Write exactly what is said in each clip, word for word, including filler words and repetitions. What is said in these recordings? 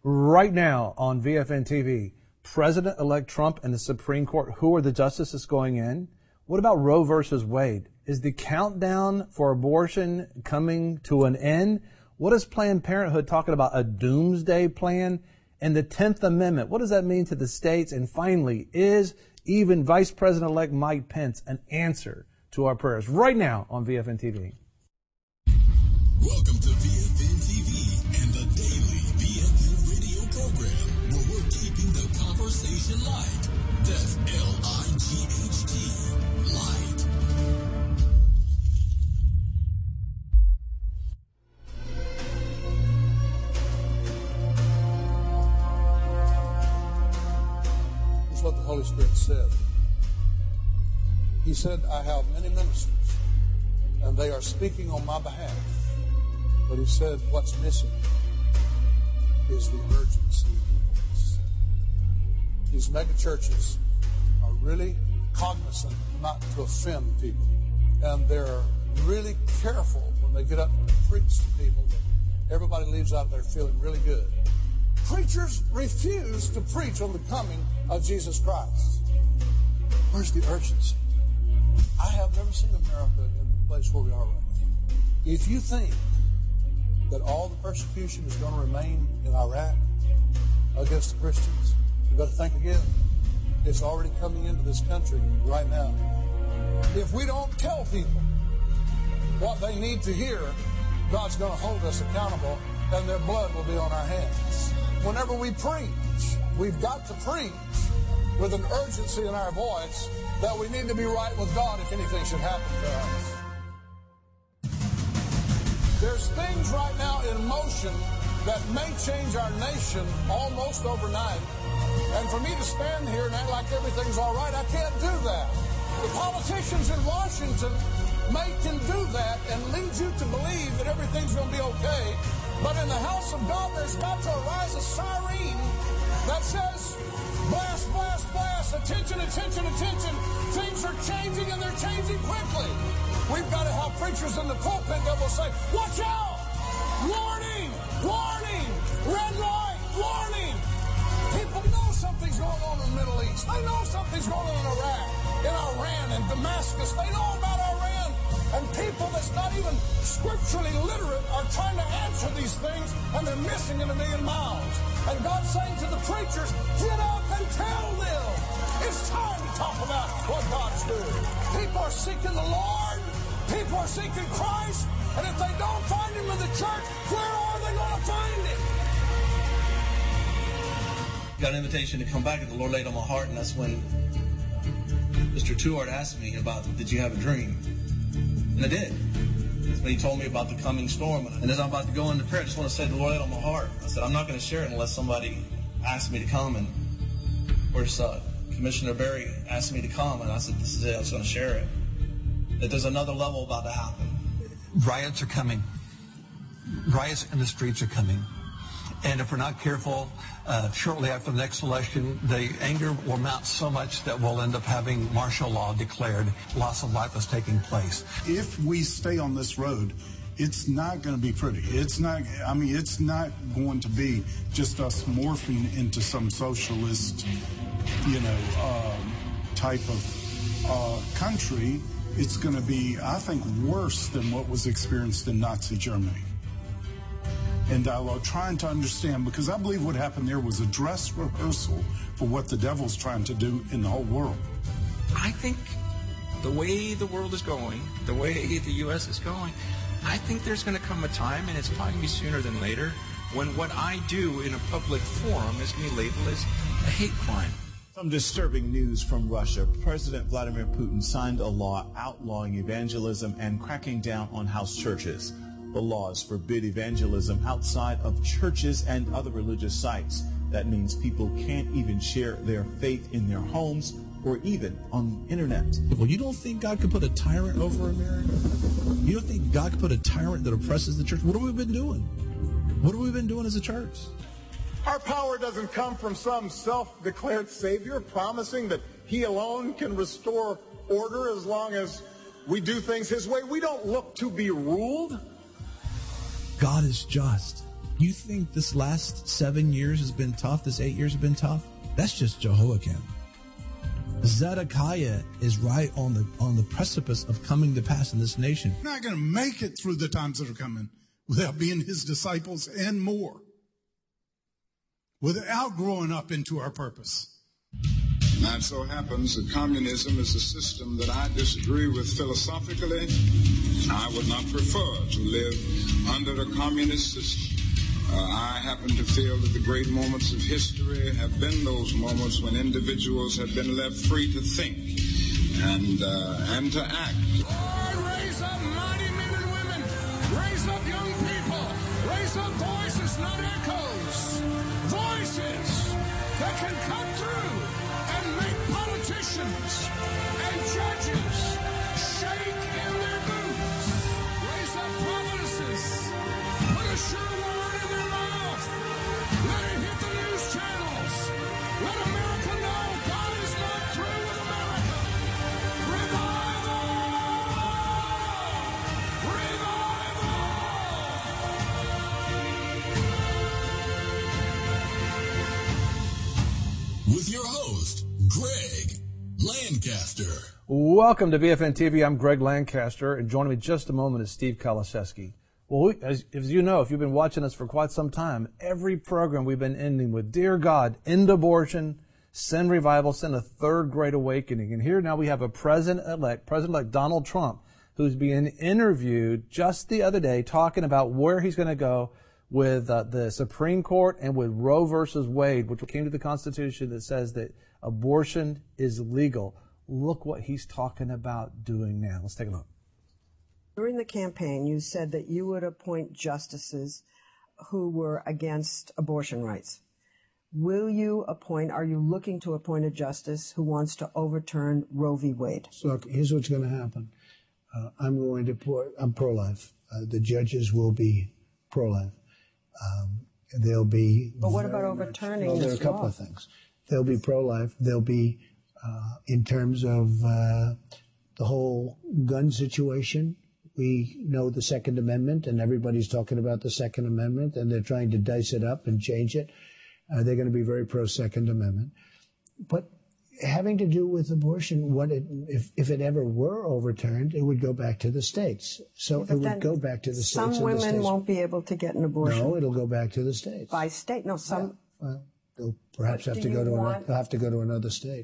Right now on V F N T V, President-elect Trump and the Supreme Court, who are the justices going in? What about Roe versus Wade? Is the countdown for abortion coming to an end? What is Planned Parenthood talking about? A doomsday plan? And the tenth Amendment, what does that mean to the states? And finally, is even Vice President-elect Mike Pence an answer to our prayers? Right now on V F N T V. Welcome to V F N T V and the daily V F N radio program, where we're keeping the conversation light. That's L I G H T, light. Here's what the Holy Spirit said. He said, I have many ministers, and they are speaking on my behalf. But he said, what's missing is the urgency of the voice. These mega churches are really cognizant not to offend people. And they're really careful when they get up and preach to people that everybody leaves out there feeling really good. Preachers refuse to preach on the coming of Jesus Christ. Where's the urgency? I have never seen America in the place where we are right now. If you think that all the persecution is going to remain in Iraq against the Christians, you better think again. It's already coming into this country right now. If we don't tell people what they need to hear, God's going to hold us accountable, and their blood will be on our hands. Whenever we preach, we've got to preach with an urgency in our voice that we need to be right with God if anything should happen to us. There's things right now in motion that may change our nation almost overnight. And for me to stand here and act like everything's all right, I can't do that. The politicians in Washington may can do that and lead you to believe that everything's going to be okay. But in the house of God, there's got to arise a siren that says, blast, blast, blast, attention, attention, attention. Things are changing, and they're changing quickly. We've got to have preachers in the pulpit that will say, watch out! Warning! Warning! Red light! Warning! People know something's going on in the Middle East. They know something's going on in Iraq, in Iran, and Damascus. They know about Iran. And people that's not even scripturally literate are trying to answer these things, and they're missing in a million miles. And God's saying to the preachers, get up and tell them. It's time to talk about what God's doing. People are seeking the Lord. People are seeking Christ. And if they don't find him in the church, where are they going to find him? Got an invitation to come back that the Lord laid on my heart, and that's when Mister Tuart asked me about, did you have a dream? And I did. That's when he told me about the coming storm. And as I'm about to go into prayer, I just want to say the Lord laid on my heart. I said, I'm not going to share it unless somebody asks me to come. And of course, uh, Commissioner Berry asked me to come, and I said, this is it, I was going to share it. That there's another level about to happen. Riots are coming. Riots in the streets are coming. And if we're not careful, uh, shortly after the next election, the anger will mount so much that we'll end up having martial law declared. Loss of life is taking place. If we stay on this road, it's not going to be pretty. It's not, I mean, it's not going to be just us morphing into some socialist, you know, uh, type of uh, country. It's going to be, I think, worse than what was experienced in Nazi Germany. And I'm trying to understand, because I believe what happened there was a dress rehearsal for what the devil's trying to do in the whole world. I think the way the world is going, the way the U S is going, I think there's going to come a time, and it's probably going to be sooner than later, when what I do in a public forum is going to be labeled as a hate crime. Some disturbing news from Russia. President Vladimir Putin signed a law outlawing evangelism and cracking down on house churches. The laws forbid evangelism outside of churches and other religious sites. That means people can't even share their faith in their homes or even on the internet. Well, you don't think God could put a tyrant over America? You don't think God could put a tyrant that oppresses the church? What have we been doing? What have we been doing as a church? Our power doesn't come from some self-declared savior promising that he alone can restore order as long as we do things his way. We don't look to be ruled. God is just. You think this last seven years has been tough, this eight years has been tough? That's just Jehoiakim. Zedekiah is right on the on the precipice of coming to pass in this nation. We're not going to make it through the times that are coming without being his disciples and more, without growing up into our purpose. Now it so happens that communism is a system that I disagree with philosophically. I would not prefer to live under the communist system. Uh, I happen to feel that the great moments of history have been those moments when individuals have been left free to think and uh, and to act. Lord, raise up mighty men and women. Raise up young people. Raise up voices, not echoes. Voices that can cut through and make politicians and judges shake in their boots. Raise up prophetesses. Put a sure word in their mouth. Let it hit the news channels. Let America know God is not through with America. Revival! Revival! With your host, Greg Lancaster. Welcome to V F N T V. I'm Greg Lancaster, and joining me just a moment is Steve Kaliszewski. Well, we, as, as you know, if you've been watching us for quite some time, every program we've been ending with, Dear God, end abortion, send revival, send a third great awakening. And here now we have a president-elect, President-elect Donald Trump, who's being interviewed just the other day talking about where he's going to go with uh, the Supreme Court and with Roe versus Wade, which came to the Constitution that says that abortion is legal. Look what he's talking about doing now. Let's take a look. During the campaign, you said that you would appoint justices who were against abortion rights. Will you appoint, are you looking to appoint a justice who wants to overturn Roe v. Wade? So look, here's what's going to happen. Uh, I'm going to put, I'm pro-life. Uh, the judges will be pro-life. Um, they'll be. But what about overturning much, well, this there are a couple law? of things. They'll be pro-life. They'll be, uh, in terms of uh, the whole gun situation. We know the Second Amendment, and everybody's talking about the Second Amendment, and they're trying to dice it up and change it. Uh, they're going to be very pro-Second Amendment. But having to do with abortion, what it, if, if it ever were overturned, it would go back to the states. So But it then would go back to the states. Some and the women states. won't be able to get an abortion. No, it'll go back to the states. By state? No, some. Yeah. Well, they'll perhaps But have do to go you to want- another, they'll have to go to another state.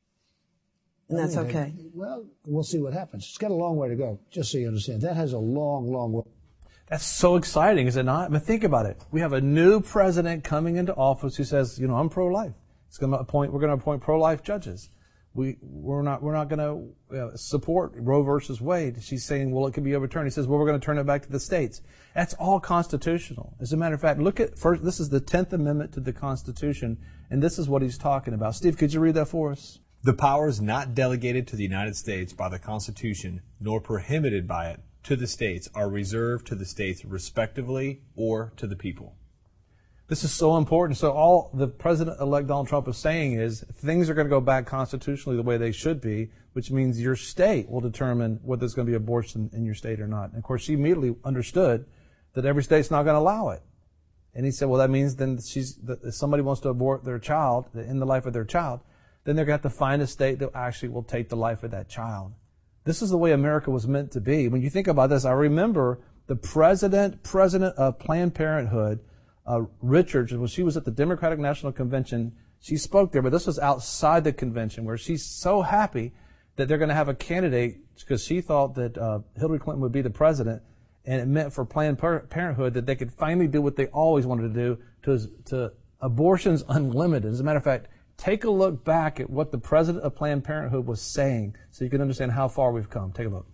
And that's I mean, okay. they- well, we'll see what happens. It's got a long way to go, just so you understand. That has a long, long way. That's so exciting, is it not? I mean, think about it. We have a new president coming into office who says, you know, I'm pro-life. It's going to appoint, we're going to appoint pro-life judges. We, we're not, we're not going to uh, support Roe versus Wade. She's saying, well, it can be overturned. He says, well, we're going to turn it back to the states. That's all constitutional. As a matter of fact, look at first, this is the tenth Amendment to the Constitution, and this is what he's talking about. Steve, could you read that for us? The powers not delegated to the United States by the Constitution, nor prohibited by it to the states, are reserved to the states respectively or to the people. This is so important. So all the President-elect Donald Trump is saying is things are going to go back constitutionally the way they should be, which means your state will determine whether there's going to be abortion in your state or not. And of course, she immediately understood that every state's not going to allow it. And he said, well, that means then she's, if somebody wants to abort their child, end the life of their child, then they're going to have to find a state that actually will take the life of that child. This is the way America was meant to be. When you think about this, I remember the president, president of Planned Parenthood, uh, Richards, when she was at the Democratic National Convention, she spoke there, but this was outside the convention where she's so happy that they're going to have a candidate because she thought that uh, Hillary Clinton would be the president, and it meant for Planned Parenthood that they could finally do what they always wanted to do, to, to abortions unlimited. As a matter of fact, take a look back at what the president of Planned Parenthood was saying so you can understand how far we've come. Take a look.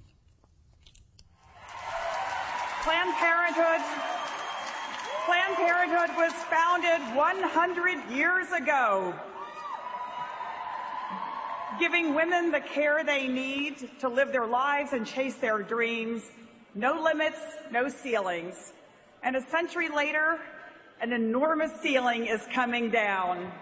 Planned Parenthood, Planned Parenthood was founded one hundred years ago, giving women the care they need to live their lives and chase their dreams. No limits, no ceilings. And a century later, an enormous ceiling is coming down.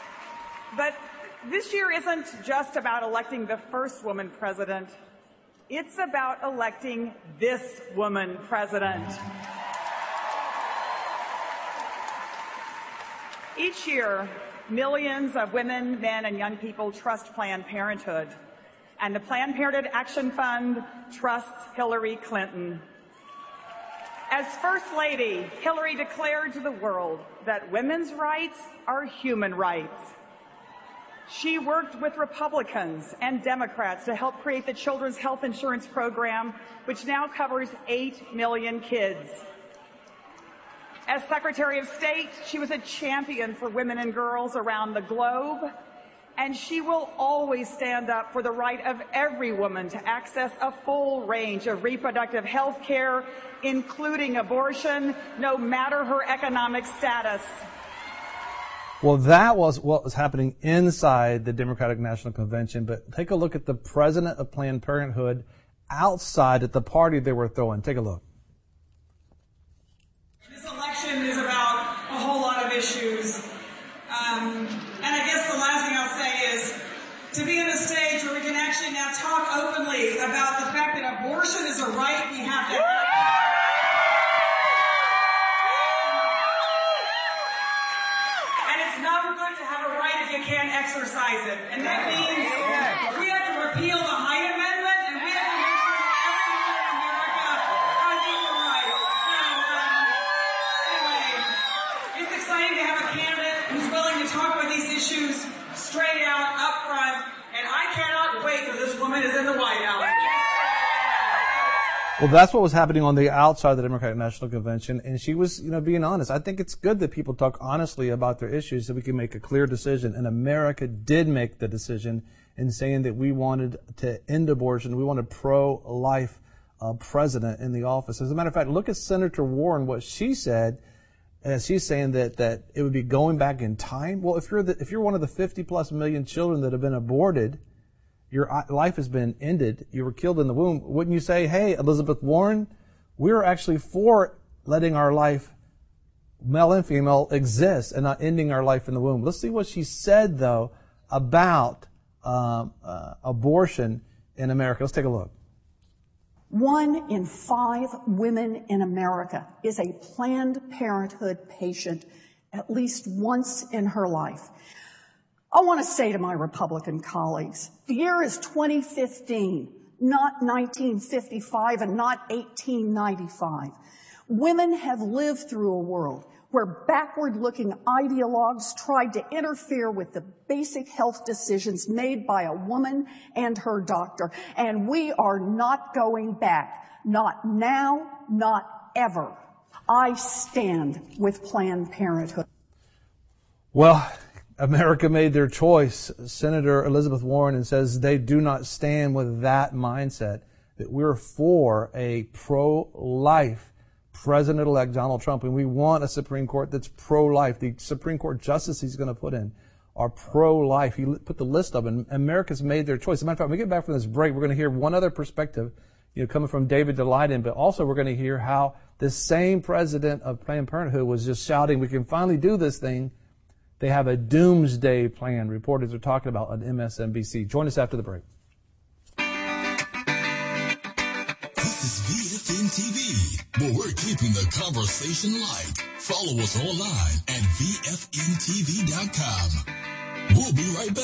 But this year isn't just about electing the first woman president. It's about electing this woman president. Each year, millions of women, men, and young people trust Planned Parenthood, and the Planned Parenthood Action Fund trusts Hillary Clinton. As First Lady, Hillary declared to the world that women's rights are human rights. She worked with Republicans and Democrats to help create the Children's Health Insurance Program, which now covers eight million kids. As Secretary of State, she was a champion for women and girls around the globe, and she will always stand up for the right of every woman to access a full range of reproductive health care, including abortion, no matter her economic status. Well, that was what was happening inside the Democratic National Convention, but take a look at the president of Planned Parenthood outside at the party they were throwing. Take a look. This election is about a whole lot of issues. Um, and I guess the last thing I'll say is to be in a stage where we can actually now talk openly about the fact that abortion is a right we have to have. And it's no good to have a right if you can't exercise it. And that means we have to repeal the Hyde Amendment, and we have to make sure that everyone in America has equal rights. So, um, anyway, it's exciting to have a candidate who's willing to talk about these issues straight out, up front, and I cannot wait till this woman is in the White House. Well, that's what was happening on the outside of the Democratic National Convention, and she was, you know, being honest. I think it's good that people talk honestly about their issues so we can make a clear decision, and America did make the decision in saying that we wanted to end abortion. We wanted pro-life uh, president in the office. As a matter of fact, look at Senator Warren, what she said. Uh, she's saying that, that it would be going back in time. Well, if you're the, if you're one of the fifty plus million children that have been aborted, your life has been ended, you were killed in the womb, wouldn't you say, hey, Elizabeth Warren, we're actually for letting our life, male and female, exist and not ending our life in the womb? Let's see what she said, though, about um, uh, abortion in America. Let's take a look. One in five women in America is a Planned Parenthood patient at least once in her life. I want to say to my Republican colleagues, the year is twenty fifteen, not nineteen fifty-five and not eighteen ninety-five. Women have lived through a world where backward-looking ideologues tried to interfere with the basic health decisions made by a woman and her doctor. And we are not going back. Not now, not ever. I stand with Planned Parenthood. Well, America made their choice, Senator Elizabeth Warren, and says they do not stand with that mindset, that we're for a pro-life President-elect Donald Trump, and we want a Supreme Court that's pro-life. The Supreme Court justices he's going to put in are pro-life. He put the list up, and America's made their choice. As a matter of fact, when we get back from this break, we're going to hear one other perspective, you know, coming from David Daleiden, but also we're going to hear how this same president of Planned Parenthood was just shouting, we can finally do this thing. They have a doomsday plan, reporters are talking about on M S N B C. Join us after the break. This is V F N T V, where we're keeping the conversation light. Follow us online at V F N T V dot com. We'll be right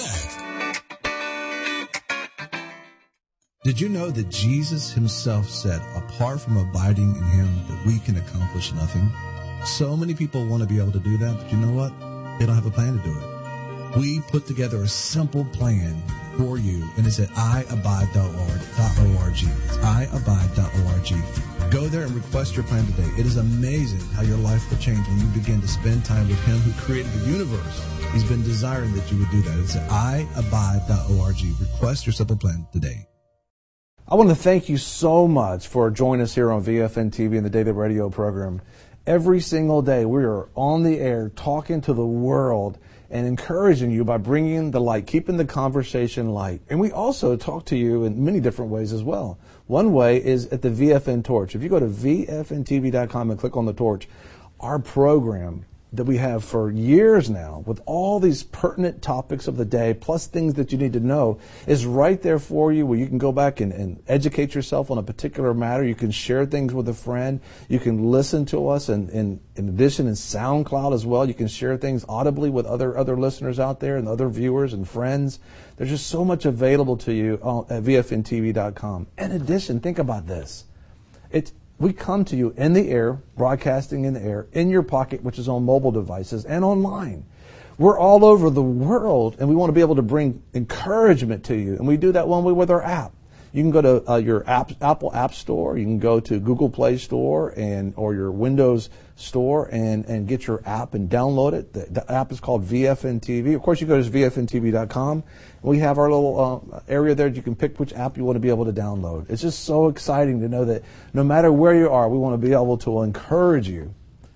back. Did you know that Jesus himself said, apart from abiding in him, that we can accomplish nothing? So many people want to be able to do that, but you know what? They don't have a plan to do it. We put together a simple plan for you, and it's at i abide dot org. It's i abide dot org. Go there and request your plan today. It is amazing how your life will change when you begin to spend time with him who created the universe. He's been desiring that you would do that. It's at i abide dot org. Request your simple plan today. I want to thank you so much for joining us here on V F N T V and the Daily Radio program. Every single day we are on the air talking to the world and encouraging you by bringing the light, keeping the conversation light. And we also talk to you in many different ways as well. One way is at the V F N Torch. If you go to V F N T V dot com and click on the torch, our program that we have for years now with all these pertinent topics of the day, plus things that you need to know, is right there for you where you can go back and, and educate yourself on a particular matter. You can share things with a friend. You can listen to us, and, and in addition in SoundCloud as well. You can share things audibly with other, other listeners out there and other viewers and friends. There's just so much available to you at V F N T V dot com. In addition, think about this. It's We come to you in the air, broadcasting in the air, in your pocket, which is on mobile devices, and online. We're all over the world, and we want to be able to bring encouragement to you. And we do that one way with our app. You can go to uh, your app, Apple App Store. You can go to Google Play Store and or your Windows Store and, and get your app and download it. The, the app is called V F N T V. Of course, you go to V F N T V dot com. We have our little uh, area there. You can pick which app you want to be able to download. It's just so exciting to know that no matter where you are, we want to be able to encourage you.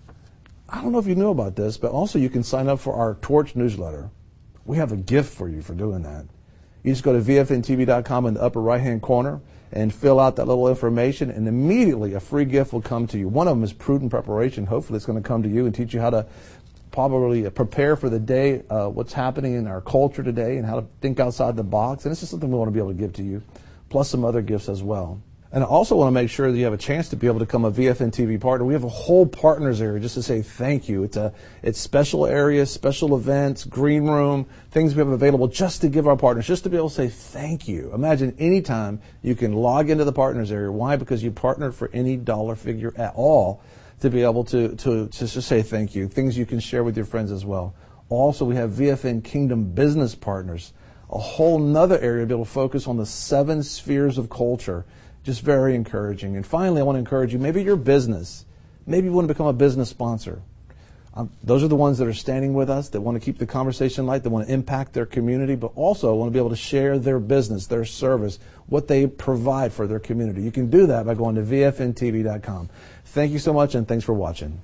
I don't know if you knew about this, but also you can sign up for our Torch newsletter. We have a gift for you for doing that. You just go to V F N T V dot com in the upper right-hand corner and fill out that little information, and immediately a free gift will come to you. One of them is Prudent Preparation. Hopefully it's going to come to you and teach you how to probably prepare for the day, uh, what's happening in our culture today, and how to think outside the box. And it's just something we want to be able to give to you, plus some other gifts as well. And I also want to make sure that you have a chance to be able to become a V F N T V partner. We have a whole partners area just to say thank you. It's a it's special areas, special events, green room, things we have available just to give our partners, just to be able to say thank you. Imagine any time you can log into the partners area. Why? Because you partnered for any dollar figure at all to be able to, to, to just say thank you. Things you can share with your friends as well. Also, we have V F N Kingdom Business Partners, a whole nother area to be able to focus on the seven spheres of culture. Just very encouraging. And finally, I want to encourage you, maybe your business, maybe you want to become a business sponsor. Um, those are the ones that are standing with us, that want to keep the conversation light, that want to impact their community, but also want to be able to share their business, their service, what they provide for their community. You can do that by going to V F N T V dot com. Thank you so much, and thanks for watching.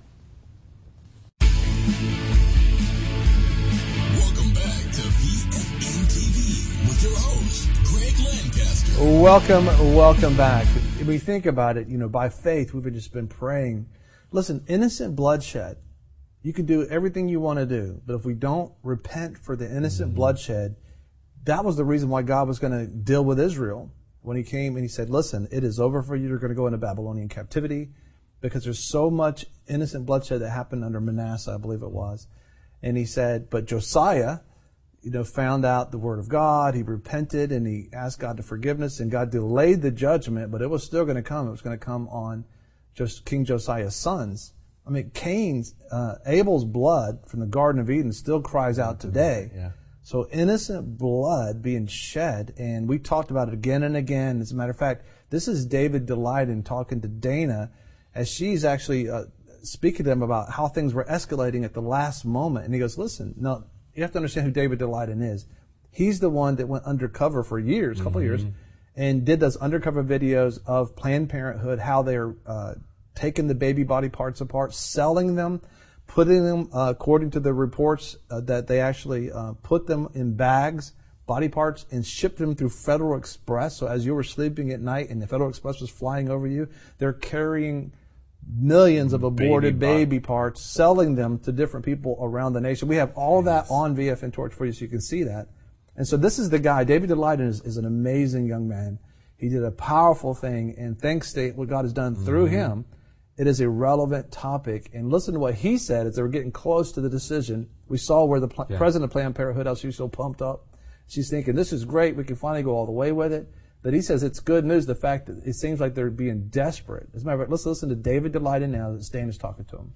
Welcome back to V F N T V with your host, Greg Lancaster. Welcome, welcome back. If we think about it, you know, by faith, we've just been praying. Listen, innocent bloodshed, you can do everything you want to do, but if we don't repent for the innocent mm-hmm. bloodshed, that was the reason why God was going to deal with Israel when he came and he said, listen, it is over for you. You're going to go into Babylonian captivity because there's so much innocent bloodshed that happened under Manasseh, I believe it was. And he said, but Josiah, you know, found out the word of God. He repented and he asked God to forgiveness, and God delayed the judgment, but it was still going to come. It was going to come on just King Josiah's sons. I mean, Cain's, uh, Abel's blood from the Garden of Eden still cries out today. Yeah. So innocent blood being shed, and we talked about it again and again. As a matter of fact, this is David Delight in talking to Dana as she's actually uh, speaking to them about how things were escalating at the last moment. And he goes, listen, no, you have to understand who David Delighten is. He's the one that went undercover for years, a couple mm-hmm. of years, and did those undercover videos of Planned Parenthood, how they're uh, taking the baby body parts apart, selling them, putting them, uh, according to the reports, uh, that they actually uh, put them in bags, body parts, and shipped them through Federal Express. So as you were sleeping at night and the Federal Express was flying over you, they're carrying millions of aborted baby, baby parts, selling them to different people around the nation. We have all that on V F N Torch for you so you can see that. And so this is the guy. David Delighten is, is an amazing young man. He did a powerful thing, and thanks to what God has done through mm-hmm. him, it is a relevant topic. And listen to what he said as they were getting close to the decision. We saw where the pl- yeah. president of Planned Parenthood, how she's so pumped up. She's thinking, this is great. We can finally go all the way with it. But he says it's good news, the fact that it seems like they're being desperate. As a matter of fact, let's listen to David Delighten now that Stan is talking to him.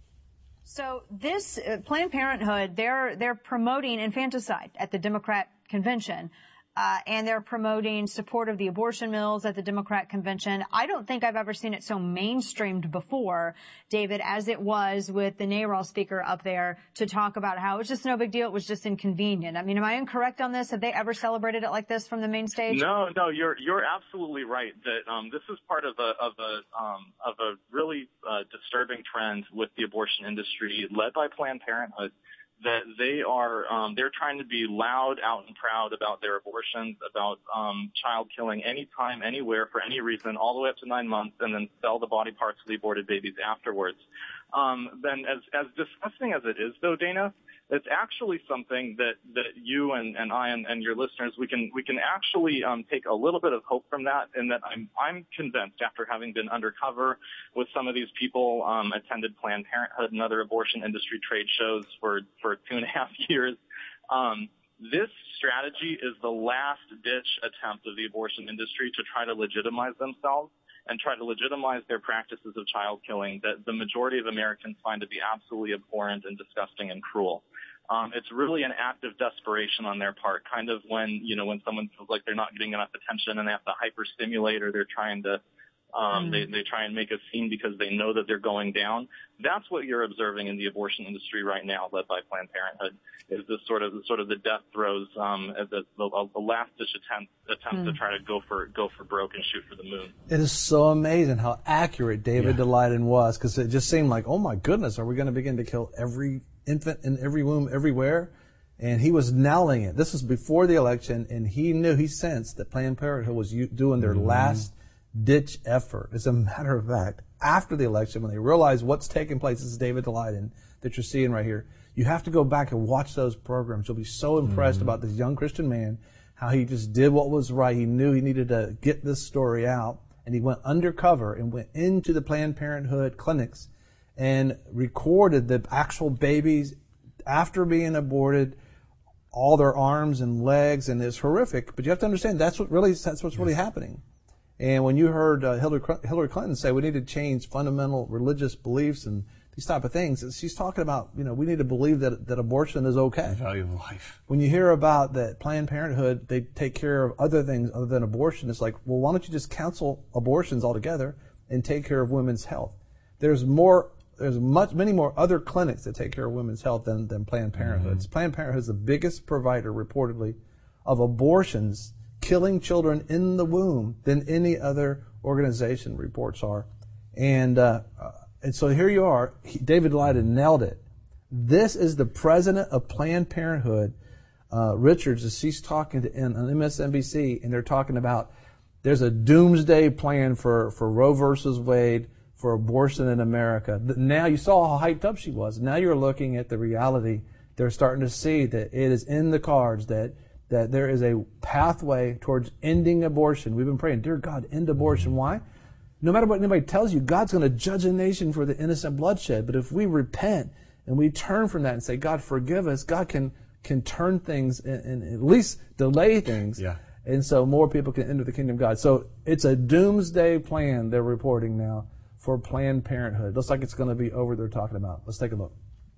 So this uh, Planned Parenthood, they're they're promoting infanticide at the Democrat convention. Uh, and they're promoting support of the abortion mills at the Democrat convention. I don't think I've ever seen it so mainstreamed before, David, as it was with the NARAL speaker up there to talk about how it was just no big deal. It was just inconvenient. I mean, am I incorrect on this? Have they ever celebrated it like this from the main stage? No, no, you're you're absolutely right. That um, this is part of a of a um, of a really uh, disturbing trend with the abortion industry, led by Planned Parenthood. That they are, um, they're trying to be loud, out and proud about their abortions, about um, child killing anytime, anywhere, for any reason, all the way up to nine months, and then sell the body parts of the aborted babies afterwards. Um, then as, as disgusting as it is, though, Dana, it's actually something that, that you and, and I and, and your listeners, we can we can actually um, take a little bit of hope from that, in that I'm I'm convinced, after having been undercover with some of these people, um, attended Planned Parenthood and other abortion industry trade shows for, for two and a half years, um, this strategy is the last-ditch attempt of the abortion industry to try to legitimize themselves and try to legitimize their practices of child killing that the majority of Americans find to be absolutely abhorrent and disgusting and cruel. Um, it's really an act of desperation on their part, kind of when, you know, when someone feels like they're not getting enough attention and they have to hyperstimulate, or they're trying to Um, they, they try and make a scene because they know that they're going down. That's what you're observing in the abortion industry right now, led by Planned Parenthood, is this sort of sort of the death throes, um, the, the, the last ditch attempt attempt mm. to try to go for go for broke and shoot for the moon. It is so amazing how accurate David yeah. Daleiden was, because it just seemed like, oh my goodness, are we going to begin to kill every infant in every womb everywhere? And he was nailing it. This was before the election, and he knew, he sensed that Planned Parenthood was doing their mm. last ditch effort. As a matter of fact, after the election, when they realized what's taking place, this is David Daleiden that you're seeing right here. You have to go back and watch those programs. You'll be so impressed mm-hmm. about this young Christian man, how he just did what was right. He knew he needed to get this story out, and he went undercover and went into the Planned Parenthood clinics and recorded the actual babies after being aborted, all their arms and legs, and it's horrific. But you have to understand, that's what really that's what's really happening. And when you heard uh, Hillary Clinton say we need to change fundamental religious beliefs and these type of things, she's talking about, you know, we need to believe that that abortion is okay. The value of life. When you hear about that Planned Parenthood, they take care of other things other than abortion, it's like, well, why don't you just cancel abortions altogether and take care of women's health? There's more, there's much, many more other clinics that take care of women's health than, than Planned Parenthood. Mm-hmm. Planned Parenthood is the biggest provider, reportedly, of abortions, killing children in the womb, than any other organization, reports are. And uh, and so here you are. He, David Daleiden nailed it. This is the president of Planned Parenthood, uh, Richards, as she's talking to in, on M S N B C, and they're talking about there's a doomsday plan for, for Roe versus Wade, for abortion in America. Now you saw how hyped up she was. Now you're looking at the reality. They're starting to see that it is in the cards, that that there is a pathway towards ending abortion. We've been praying, dear God, end abortion. Why? No matter what anybody tells you, God's going to judge a nation for the innocent bloodshed. But if we repent and we turn from that and say, God, forgive us, God can can turn things and, and at least delay things. Yeah. And so more people can enter the kingdom of God. So it's a doomsday plan they're reporting now for Planned Parenthood. Looks like it's going to be over there talking about. Let's take a look.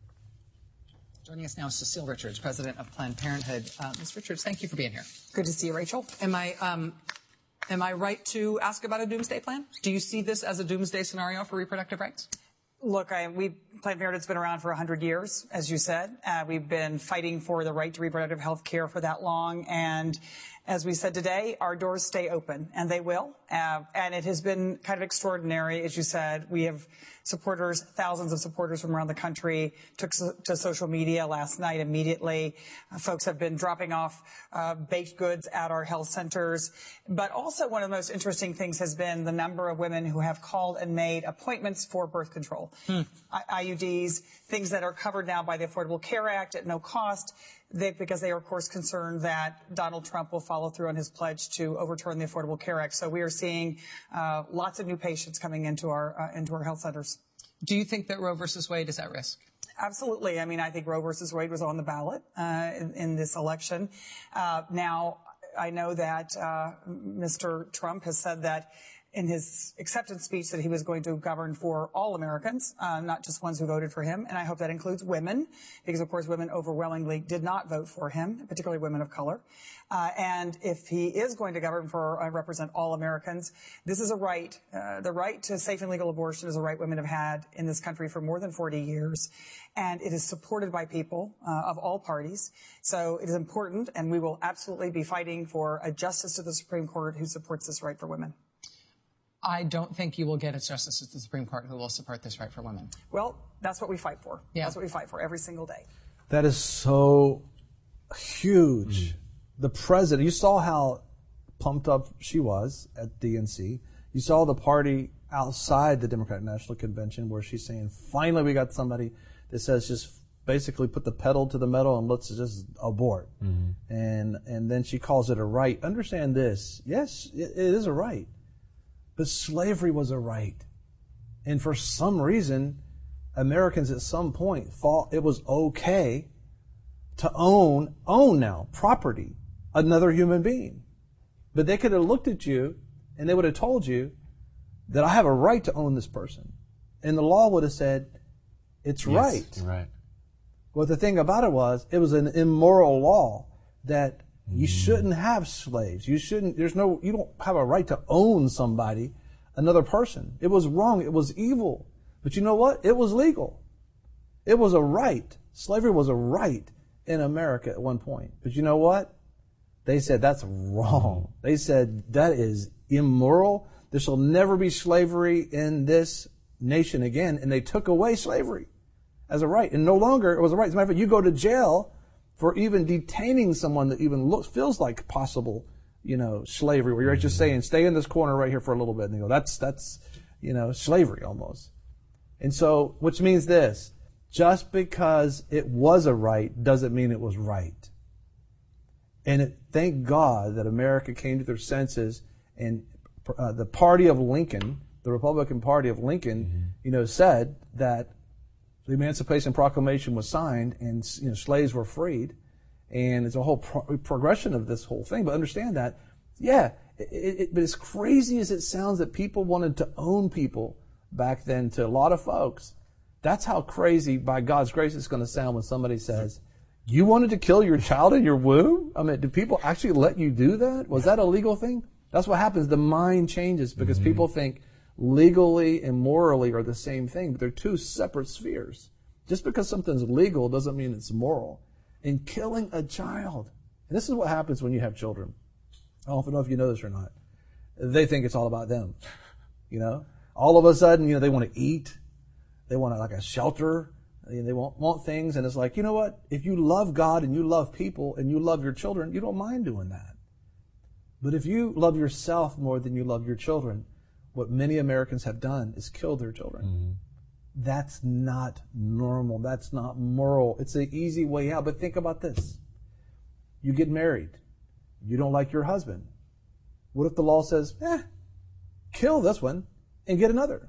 Joining us now is Cecile Richards, president of Planned Parenthood. Uh, Miz Richards, thank you for being here. Good to see you, Rachel. Am I um, am I right to ask about a doomsday plan? Do you see this as a doomsday scenario for reproductive rights? Look, I, we Planned Parenthood's been around for one hundred years, as you said. Uh, we've been fighting for the right to reproductive health care for that long, and as we said today, our doors stay open, and they will. Uh, and it has been kind of extraordinary, as you said. We have supporters, thousands of supporters from around the country, took so, to social media last night immediately. Uh, folks have been dropping off uh, baked goods at our health centers. But also one of the most interesting things has been the number of women who have called and made appointments for birth control. Hmm. I- IUDs, things that are covered now by the Affordable Care Act at no cost. They, because they are, of course, concerned that Donald Trump will follow through on his pledge to overturn the Affordable Care Act. So we are seeing uh, lots of new patients coming into our uh, into our health centers. Do you think that Roe versus Wade is at risk? Absolutely. I mean, I think Roe versus Wade was on the ballot uh, in, in this election. Uh, now, I know that uh, Mister Trump has said that in his acceptance speech that he was going to govern for all Americans, uh, not just ones who voted for him. And I hope that includes women, because, of course, women overwhelmingly did not vote for him, particularly women of color. Uh, and if he is going to govern for and uh, represent all Americans, this is a right. Uh, the right to safe and legal abortion is a right women have had in this country for more than forty years. And it is supported by people uh, of all parties. So it is important, and we will absolutely be fighting for a justice to the Supreme Court who supports this right for women. I don't think you will get a justice at the Supreme Court who will support this right for women. Well, that's what we fight for. Yeah. That's what we fight for every single day. That is so huge. Mm-hmm. The president, you saw how pumped up she was at D N C. You saw the party outside the Democratic National Convention where she's saying, finally we got somebody that says just basically put the pedal to the metal and let's just abort. Mm-hmm. And and then she calls it a right. Understand this. Yes, it, it is a right. But slavery was a right. And for some reason, Americans at some point thought it was okay to own, own now, property, another human being. But they could have looked at you and they would have told you that I have a right to own this person. And the law would have said, it's Yes, right. Right. Well, the thing about it was, it was an immoral law that you shouldn't have slaves. You shouldn't, there's no, you don't have a right to own somebody, another person. It was wrong. It was evil. But you know what? It was legal. It was a right. Slavery was a right in America at one point. But you know what? They said that's wrong. They said that is immoral. There shall never be slavery in this nation again. And they took away slavery as a right. And no longer it was a right. As a matter of fact, you go to jail for even detaining someone that even looks, feels like possible, you know, slavery, where you're just saying, stay in this corner right here for a little bit. And you go, that's, that's, you know, slavery almost. And so, which means this, just because it was a right doesn't mean it was right. And it, thank God that America came to their senses, and uh, the party of Lincoln, the Republican Party of Lincoln, mm-hmm. you know, said that the Emancipation Proclamation was signed and, you know, slaves were freed. And it's a whole pro- progression of this whole thing. But understand that, yeah, it, it, but as crazy as it sounds that people wanted to own people back then to a lot of folks, that's how crazy, by God's grace, it's going to sound when somebody says, you wanted to kill your child in your womb? I mean, do people actually let you do that? Was that a legal thing? That's what happens. The mind changes because mm-hmm. people think legally and morally are the same thing, but they're two separate spheres. Just because something's legal doesn't mean it's moral. And killing a child, and this is what happens when you have children. I don't know if you know this or not. They think it's all about them. You know, all of a sudden, you know, they want to eat. They want like a shelter. They want, want things. And it's like, you know what? If you love God and you love people and you love your children, you don't mind doing that. But if you love yourself more than you love your children, what many Americans have done is kill their children. Mm-hmm. That's not normal. That's not moral. It's an easy way out. But think about this. You get married. You don't like your husband. What if the law says, eh, kill this one and get another?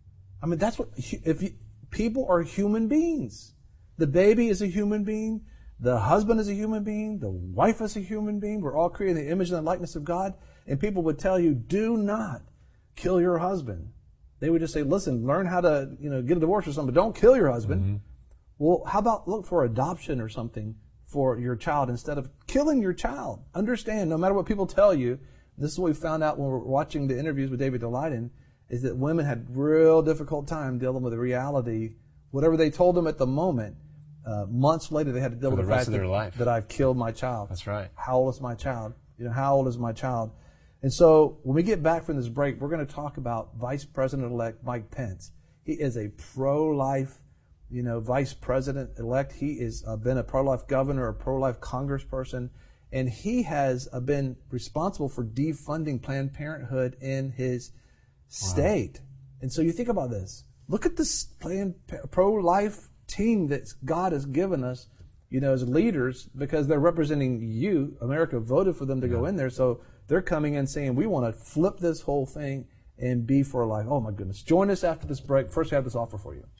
I mean, that's what, if you, people are human beings. The baby is a human being. The husband is a human being. The wife is a human being. We're all created in the image and the likeness of God. And people would tell you, do not kill your husband. They would just say, listen, learn how to, you know, get a divorce or something, but don't kill your husband. Mm-hmm. Well, how about look for adoption or something for your child instead of killing your child? Understand, no matter what people tell you, this is what we found out when we were watching the interviews with David Daleiden, is that women had real difficult time dealing with the reality. Whatever they told them at the moment, uh, months later they had to deal for with the, the rest fact of their that, life. that I've killed my child. That's right. How old is my child? You know, how old is my child? And so when we get back from this break, we're going to talk about Vice President-elect Mike Pence. He is a pro-life, you know, Vice President-elect. He has uh, been a pro-life governor, a pro-life congressperson, and he has uh, been responsible for defunding Planned Parenthood in his wow. state. And so you think about this. Look at this Planned pro-life team that God has given us, you know, as leaders, because they're representing you. America voted for them to yeah. go in there, so they're coming in saying, we want to flip this whole thing and be for life. Oh, my goodness. Join us after this break. First, we have this offer for you.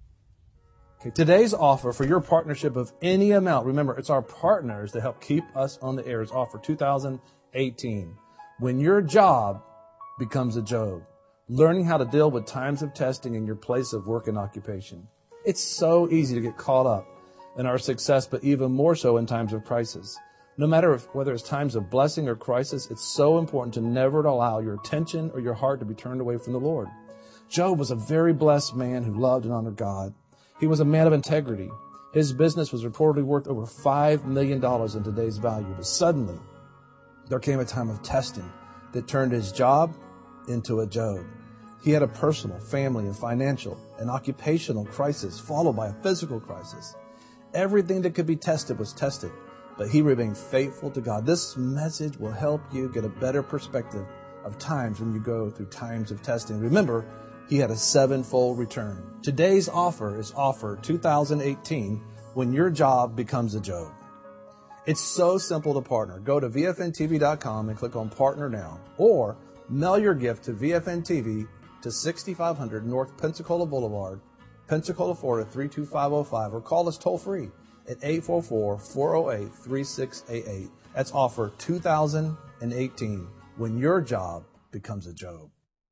Okay, today's offer for your partnership of any amount, remember, it's our partners that help keep us on the air, is offer two thousand eighteen. When your job becomes a Job, learning how to deal with times of testing in your place of work and occupation. It's so easy to get caught up in our success, but even more so in times of crisis. No matter if, whether it's times of blessing or crisis, it's so important to never allow your attention or your heart to be turned away from the Lord. Job was a very blessed man who loved and honored God. He was a man of integrity. His business was reportedly worth over five million dollars in today's value. But suddenly, there came a time of testing that turned his job into a Job. He had a personal, family, and financial and occupational crisis followed by a physical crisis. Everything that could be tested was tested, but he remained faithful to God. This message will help you get a better perspective of times when you go through times of testing. Remember, he had a sevenfold return. Today's offer is offer two thousand eighteen, when your job becomes a Job. It's so simple to partner. Go to V F N T V dot com and click on Partner Now. Or mail your gift to V F N T V to sixty-five hundred North Pensacola Boulevard, Pensacola, Florida three two five oh five, or call us toll free at eight four four, four oh eight, three six eight eight. That's offer two thousand eighteen, when your job becomes a Job.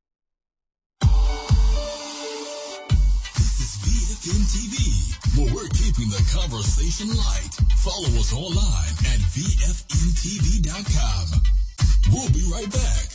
This is V F N T V, where we're keeping the conversation light. Follow us online at V F N T V dot com. We'll be right back.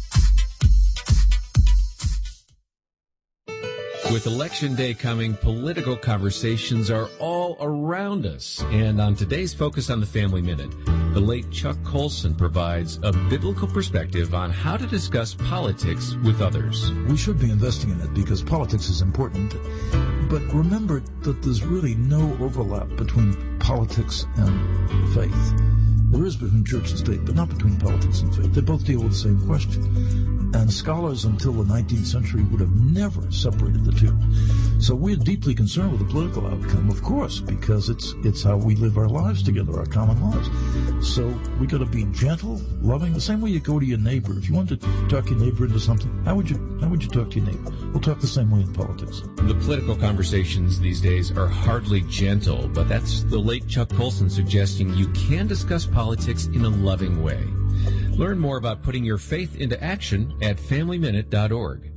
With Election Day coming, political conversations are all around us. And on today's Focus on the Family Minute, the late Chuck Colson provides a biblical perspective on how to discuss politics with others. We should be investing in it because politics is important. But remember that there's really no overlap between politics and faith. There is between church and state, but not between politics and faith. They both deal with the same question. And scholars until the nineteenth century would have never separated the two. So we're deeply concerned with the political outcome, of course, because it's it's how we live our lives together, our common lives. So we got to be gentle, loving, the same way you go to your neighbor. If you want to talk your neighbor into something, how would you how would you talk to your neighbor? We'll talk the same way in politics. The political conversations these days are hardly gentle, but that's the late Chuck Colson suggesting you can discuss politics in a loving way. Learn more about putting your faith into action at family minute dot org.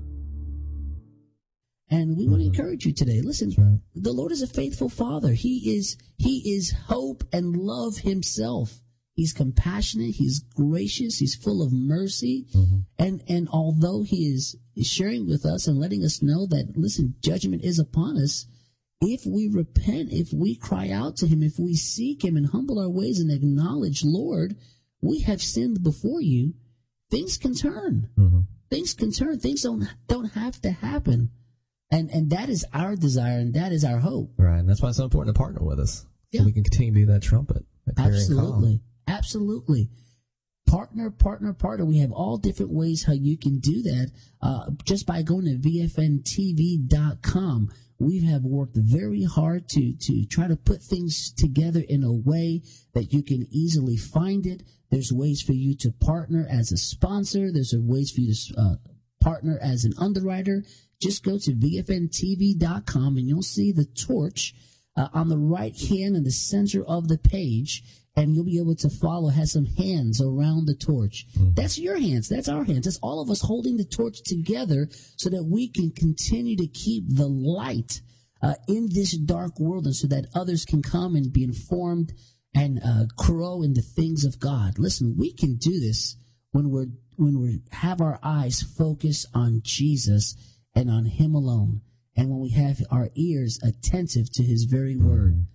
And we want to encourage you today. Listen, right. The Lord is a faithful Father. He is He is hope and love Himself. He's compassionate. He's gracious. He's full of mercy. Mm-hmm. And and although He is sharing with us and letting us know that, listen, judgment is upon us, if we repent, if we cry out to Him, if we seek Him and humble our ways and acknowledge, Lord, we have sinned before you, things can turn. Mm-hmm. Things can turn. Things don't don't have to happen. And and that is our desire, and that is our hope. Right, and that's why it's so important to partner with us, yeah. so we can continue to be that trumpet. That Absolutely, absolutely. Partner, partner, partner. We have all different ways how you can do that. Uh, just by going to V F N T V dot com. We have worked very hard to to try to put things together in a way that you can easily find it. There's ways for you to partner as a sponsor. There's ways for you to uh, partner as an underwriter. Just go to V F N T V dot com and you'll see the torch uh, on the right hand in the center of the page, and you'll be able to follow. It has some hands around the torch. Mm-hmm. That's your hands. That's our hands. That's all of us holding the torch together so that we can continue to keep the light uh, in this dark world, and so that others can come and be informed and uh, grow in the things of God. Listen, we can do this when we're when we have our eyes focused on Jesus and on Him alone, and when we have our ears attentive to His very word.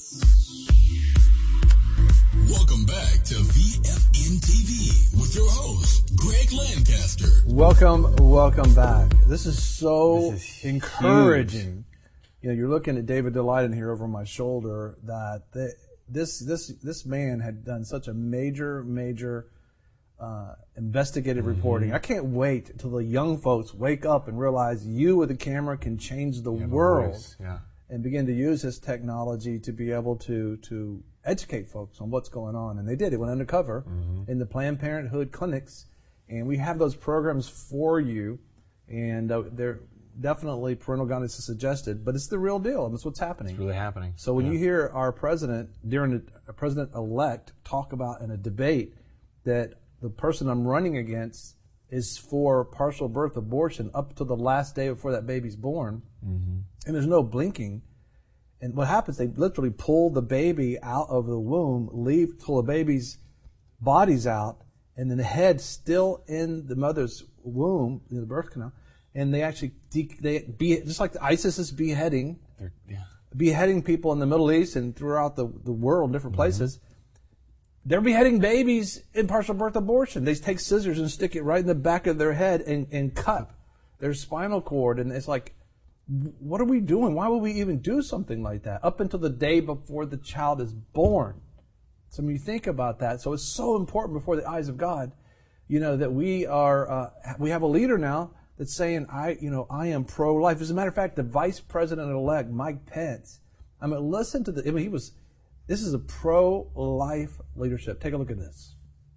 Welcome back to V F N T V with your host, Greg Lancaster. Welcome, welcome back. This is so this is encouraging. Huge. You know, you're looking at David Delighten here over my shoulder, that they, this this this man had done such a major, major uh, investigative mm-hmm. reporting. I can't wait until the young folks wake up and realize you with a camera can change the world, yeah. and begin to use this technology to be able to to educate folks on what's going on. And they did. It went undercover mm-hmm. in the Planned Parenthood clinics, and we have those programs for you, and uh, they're definitely parental guidance is suggested, but it's the real deal, and that's what's happening. It's really happening. So when yeah. you hear our president, during the president-elect, talk about in a debate that the person I'm running against is for partial birth abortion up to the last day before that baby's born, mm-hmm. and there's no blinking, and what happens, they literally pull the baby out of the womb, leave till the baby's body's out, and then the head's still in the mother's womb, in the birth canal, and they actually, de- they be just like the ISIS is beheading, yeah. beheading people in the Middle East and throughout the, the world, different places. Mm-hmm. They're beheading babies in partial birth abortion. They take scissors and stick it right in the back of their head and, and cut their spinal cord. And it's like, what are we doing? Why would we even do something like that? Up until the day before the child is born. So when you think about that, so it's so important before the eyes of God You know, that we are, uh, we have a leader now that's saying, I, you know, I am pro-life. As a matter of fact, the Vice President-elect, Mike Pence, I mean, listen to the, I mean, he was, this is a pro-life leadership. Take a look at this.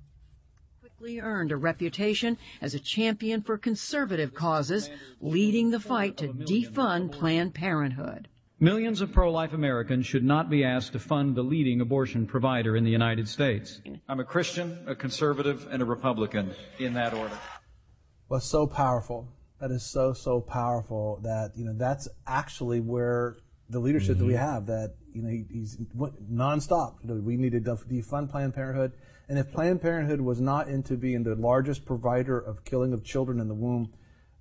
Quickly earned a reputation as a champion for conservative causes, leading the fight to defund Planned Parenthood. Millions of pro-life Americans should not be asked to fund the leading abortion provider in the United States. I'm a Christian, a conservative, and a Republican in that order. Well, so powerful. That is so, so powerful that, you know, that's actually where the leadership mm-hmm. that we have, that, you know, he, he's nonstop. You know, we need to defund Planned Parenthood. And if Planned Parenthood was not into being the largest provider of killing of children in the womb,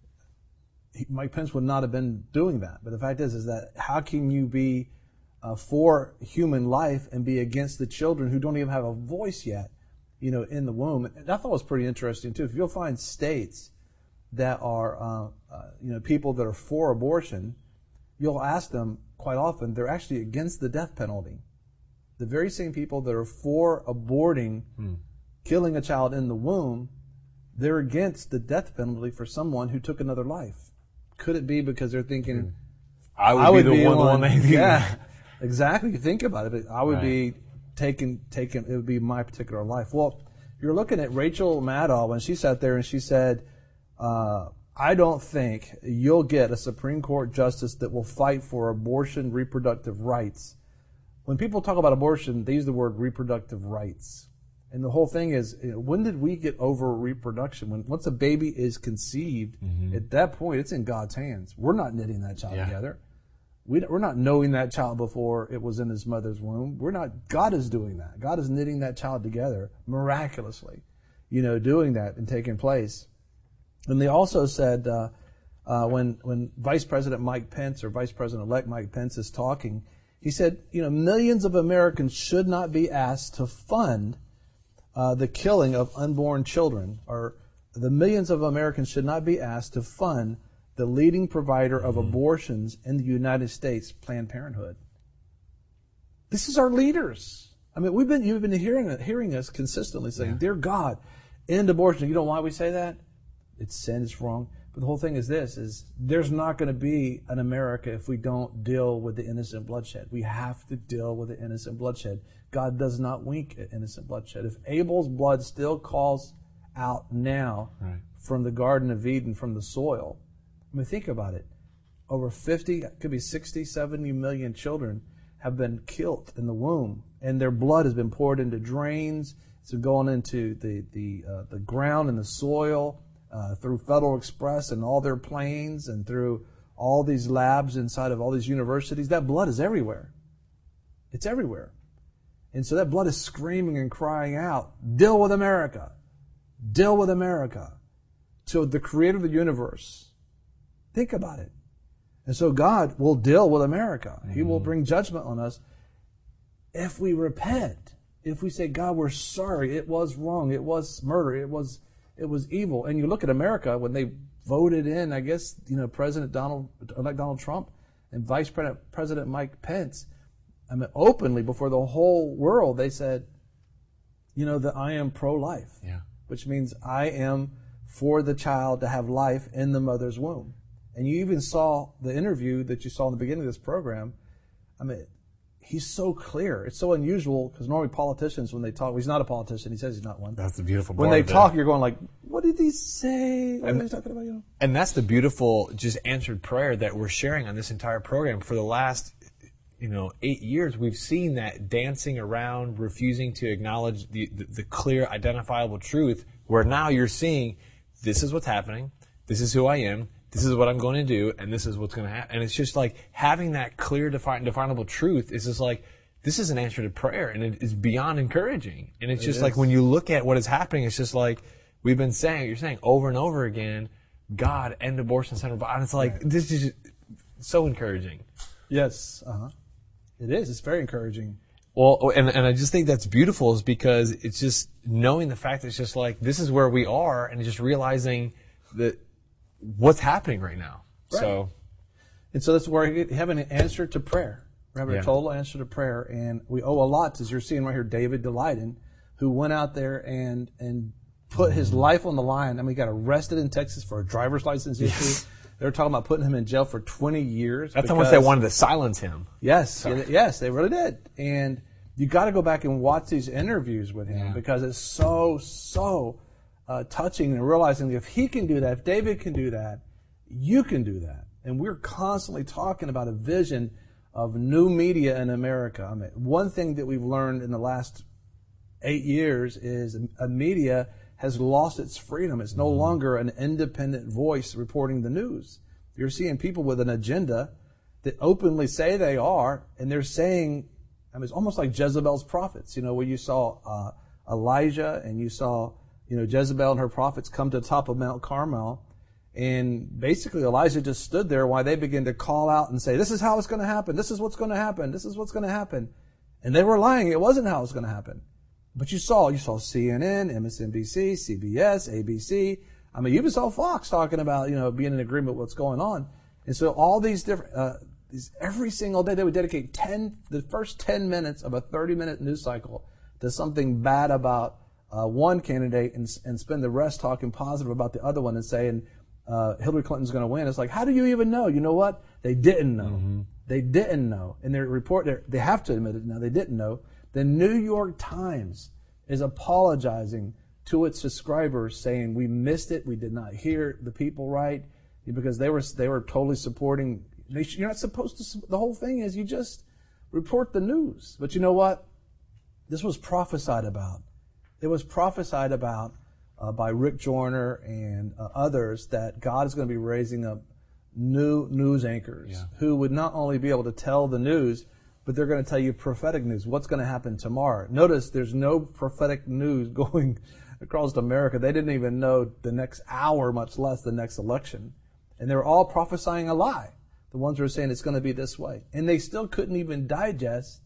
he, Mike Pence would not have been doing that. But the fact is, is that how can you be uh, for human life and be against the children who don't even have a voice yet, you know, in the womb? And I thought it was pretty interesting, too. If you'll find states that are, uh, uh, you know, people that are for abortion, you'll ask them quite often, they're actually against the death penalty. The very same people that are for aborting, hmm. killing a child in the womb, they're against the death penalty for someone who took another life. Could it be because they're thinking, hmm. I would, I would be the be one, one, one yeah, exactly. Think about it. I would right. be taken, taken, it would be my particular life. Well, you're looking at Rachel Maddow when she sat there and she said, uh, I don't think you'll get a Supreme Court justice that will fight for abortion reproductive rights. When people talk about abortion, they use the word reproductive rights. And the whole thing is, you know, when did we get over reproduction? When once a baby is conceived, mm-hmm. at that point, it's in God's hands. We're not knitting that child yeah. together. We, we're not knowing that child before it was in his mother's womb. We're not. God is doing that. God is knitting that child together miraculously, you know, doing that and taking place. And they also said uh, uh, when when Vice President Mike Pence or Vice President-elect Mike Pence is talking, he said, you know, millions of Americans should not be asked to fund uh, the killing of unborn children, or the millions of Americans should not be asked to fund the leading provider of mm-hmm. abortions in the United States, Planned Parenthood. This is our leaders. I mean, we've been you've been hearing hearing us consistently saying, yeah. "Dear God, end abortion." You know why we say that? It's sin, it's wrong. But the whole thing is this, is there's not going to be an America if we don't deal with the innocent bloodshed. We have to deal with the innocent bloodshed. God does not wink at innocent bloodshed. If Abel's blood still calls out now right. from the Garden of Eden, from the soil, I mean, think about it. Over fifty, it could be sixty, seventy million children have been killed in the womb, and their blood has been poured into drains. It's going into the, the, uh, the ground and the soil. Uh, through Federal Express and all their planes and through all these labs inside of all these universities. That blood is everywhere. It's everywhere. And so that blood is screaming and crying out, deal with America. Deal with America. To the creator of the universe. Think about it. And so God will deal with America. Mm-hmm. He will bring judgment on us if we repent. If we say, God, we're sorry. It was wrong. It was murder. It was... It was evil. And you look at America when they voted in, I guess, you know, President Donald, elect Donald Trump and Vice President Mike Pence. I mean, openly before the whole world, they said, you know, that I am pro-life, yeah. which means I am for the child to have life in the mother's womb. And you even saw the interview that you saw in the beginning of this program. I mean, he's so clear. It's so unusual because normally politicians, when they talk, well, he's not a politician. He says he's not one. That's the beautiful part. When they of talk, it. You're going like, what did he say? What and, are they talking about? You know? And that's the beautiful, just answered prayer that we're sharing on this entire program. For the last, you know, eight years, we've seen that dancing around, refusing to acknowledge the, the, the clear, identifiable truth, where now you're seeing, this is what's happening, this is who I am, this is what I'm going to do, and this is what's going to happen. And it's just like having that clear, defin- definable truth is just like, this is an answer to prayer, and it is beyond encouraging. And it's it just is. like when you look at what is happening, it's just like we've been saying, you're saying over and over again, God, end abortion center. And it's like, right. this is so encouraging. Yes, uh-huh. It is. It's very encouraging. Well, and, and I just think that's beautiful is because it's just knowing the fact that it's just like, this is where we are, and just realizing that what's happening right now. Right. So, and so that's where we have an answer to prayer. We have a yeah. total answer to prayer, and we owe a lot, as you're seeing right here, David Daleiden, who went out there and and put his life on the line. I mean, he got arrested in Texas for a driver's license issue. Yes. They were talking about putting him in jail for twenty years. That's how much they wanted to silence him. Yes, Sorry. yes, they really did. And you got to go back and watch these interviews with him, yeah, because it's so, so uh, touching, and realizing that if he can do that, if David can do that, you can do that. And we're constantly talking about a vision of new media in America. I mean, one thing that we've learned in the last eight years is a media has lost its freedom. It's no longer an independent voice reporting the news. You're seeing people with an agenda that openly say they are, and they're saying, I mean, it's almost like Jezebel's prophets, you know, where you saw uh, Elijah and you saw, you know, Jezebel and her prophets come to the top of Mount Carmel, and basically Elijah just stood there while they began to call out and say, this is how it's going to happen, this is what's going to happen, this is what's going to happen. And they were lying. It wasn't how it was going to happen. But you saw, you saw C N N, M S N B C, C B S, A B C. I mean, you even saw Fox talking about, you know, being in agreement with what's going on. And so all these different, uh, these, every single day they would dedicate ten, the first ten minutes of a thirty minute news cycle to something bad about uh, one candidate, and, and spend the rest talking positive about the other one and saying uh, Hillary Clinton's going to win. It's like, how do you even know? You know what? They didn't know. Mm-hmm. They didn't know. And their report, they have to admit it now, they didn't know. The New York Times is apologizing to its subscribers, saying we missed it, we did not hear the people right, because they were they were totally supporting. They, you're not supposed to. The whole thing is you just report the news. But you know what? This was prophesied about. It was prophesied about uh, by Rick Joyner and uh, others, that God is going to be raising up new news anchors, yeah, who would not only be able to tell the news, but they're going to tell you prophetic news. What's going to happen tomorrow? Notice there's no prophetic news going across America. They didn't even know the next hour, much less the next election. And they were all prophesying a lie. The ones who were saying it's going to be this way. And they still couldn't even digest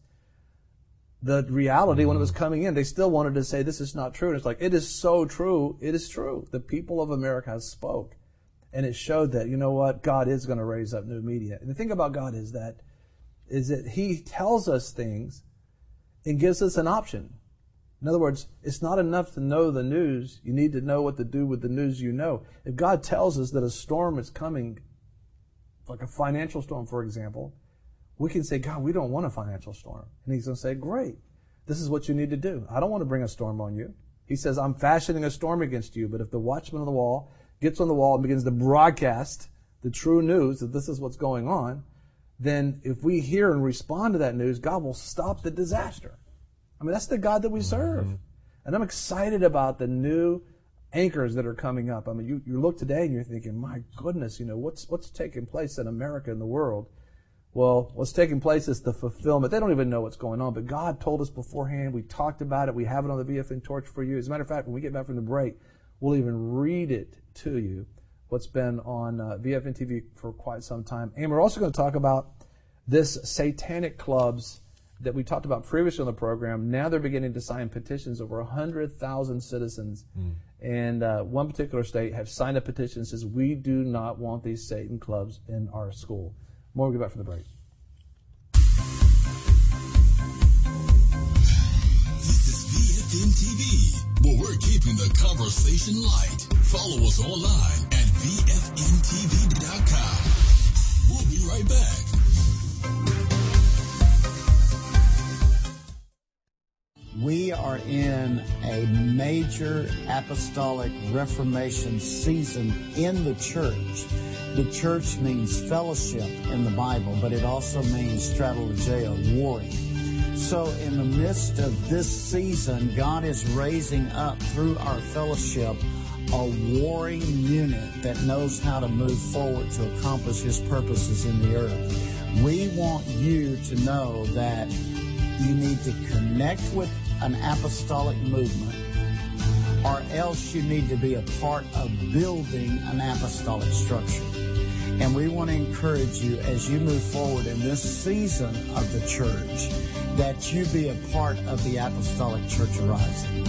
the reality mm-hmm. when it was coming in. They still wanted to say this is not true. And it's like, it is so true. It is true. The people of America have spoke. And it showed that, you know what, God is going to raise up new media. And the thing about God is that is that he tells us things and gives us an option. In other words, it's not enough to know the news. You need to know what to do with the news you know. If God tells us that a storm is coming, like a financial storm, for example, we can say, God, we don't want a financial storm. And he's going to say, great, this is what you need to do. I don't want to bring a storm on you. He says, I'm fashioning a storm against you. But if the watchman on the wall gets on the wall and begins to broadcast the true news that this is what's going on, then if we hear and respond to that news, God will stop the disaster. I mean, that's the God that we serve. Mm-hmm. And I'm excited about the new anchors that are coming up. I mean, you, you look today and you're thinking, my goodness, you know, what's what's taking place in America and the world? Well, what's taking place is the fulfillment. They don't even know what's going on, but God told us beforehand. We talked about it. We have it on the V F N Torch for you. As a matter of fact, when we get back from the break, we'll even read it to you, what's been on uh, V F N T V for quite some time. And we're also going to talk about this satanic clubs that we talked about previously on the program. Now they're beginning to sign petitions. Over one hundred thousand citizens mm. in uh, one particular state have signed a petition that says, we do not want these Satan clubs in our school. More, we'll get back from the break. This is V F N T V, where we're keeping the conversation light. Follow us online at V F N T V dot com. We'll be right back. We are in a major apostolic reformation season in the church. The church means fellowship in the Bible, but it also means strategeo, warring. So in the midst of this season, God is raising up through our fellowship a warring unit that knows how to move forward to accomplish His purposes in the earth. We want you to know that you need to connect with an apostolic movement, or else you need to be a part of building an apostolic structure. And we want to encourage you as you move forward in this season of the church that you be a part of the apostolic church arising.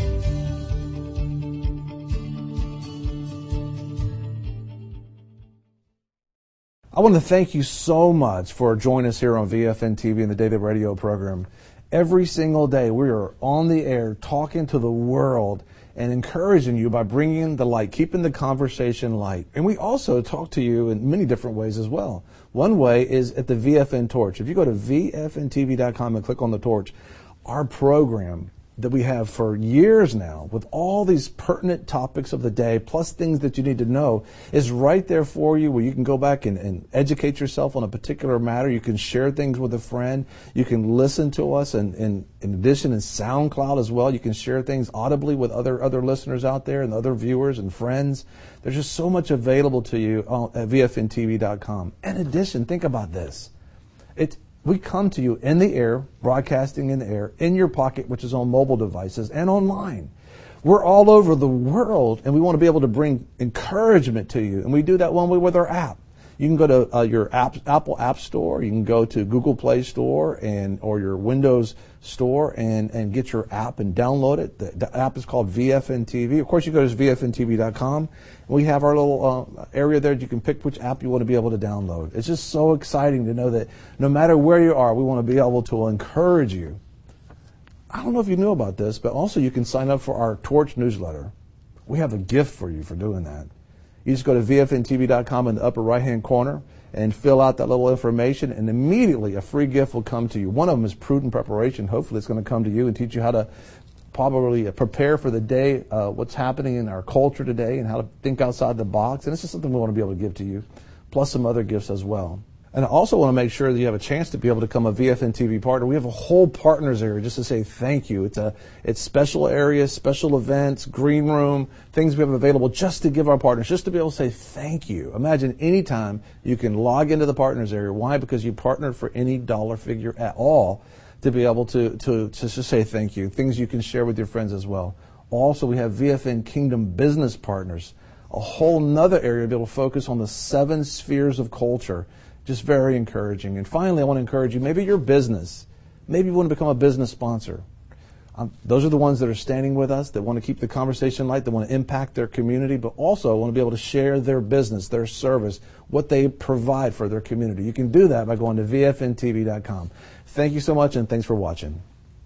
I want to thank you so much for joining us here on V F N T V and the Daily Radio program. Every single day we are on the air talking to the world and encouraging you by bringing the light, keeping the conversation light. And we also talk to you in many different ways as well. One way is at the V F N Torch. If you go to V F N T V dot com and click on the torch, our program that we have for years now with all these pertinent topics of the day, plus things that you need to know, is right there for you, where you can go back and, and educate yourself on a particular matter. You can share things with a friend. You can listen to us, and, and in addition, in SoundCloud as well. You can share things audibly with other other listeners out there and other viewers and friends. There's just so much available to you at V F N T V dot com. In addition, think about this. It We come to you in the air, broadcasting in the air, in your pocket, which is on mobile devices, and online. We're all over the world, and we want to be able to bring encouragement to you. And we do that one way with our app. You can go to uh, your app, Apple App Store. You can go to Google Play Store and or your Windows Store and, and get your app and download it. The, the app is called V F N T V. Of course, you go to V F N T V dot com. We have our little uh, area there. You can pick which app you want to be able to download. It's just so exciting to know that no matter where you are, we want to be able to encourage you. I don't know if you knew about this, but also you can sign up for our Torch newsletter. We have a gift for you for doing that. You just go to V F N T V dot com in the upper right-hand corner and fill out that little information, and immediately a free gift will come to you. One of them is Prudent Preparation. Hopefully it's going to come to you and teach you how to probably prepare for the day, uh, what's happening in our culture today, and how to think outside the box. And it's just something we want to be able to give to you, plus some other gifts as well. And I also want to make sure that you have a chance to be able to become a V F N T V partner. We have a whole partners area just to say thank you. It's a it's special areas, special events, green room, things we have available just to give our partners, just to be able to say thank you. Imagine any time you can log into the partners area. Why? Because you partnered for any dollar figure at all to be able to, to, to just say thank you. Things you can share with your friends as well. Also, we have V F N Kingdom Business Partners, a whole nother area to be able to focus on the seven spheres of culture. Just very encouraging. And finally, I want to encourage you, maybe your business, maybe you want to become a business sponsor. Um, those are the ones that are standing with us, that want to keep the conversation light, that want to impact their community, but also want to be able to share their business, their service, what they provide for their community. You can do that by going to V F N T V dot com. Thank you so much, and thanks for watching.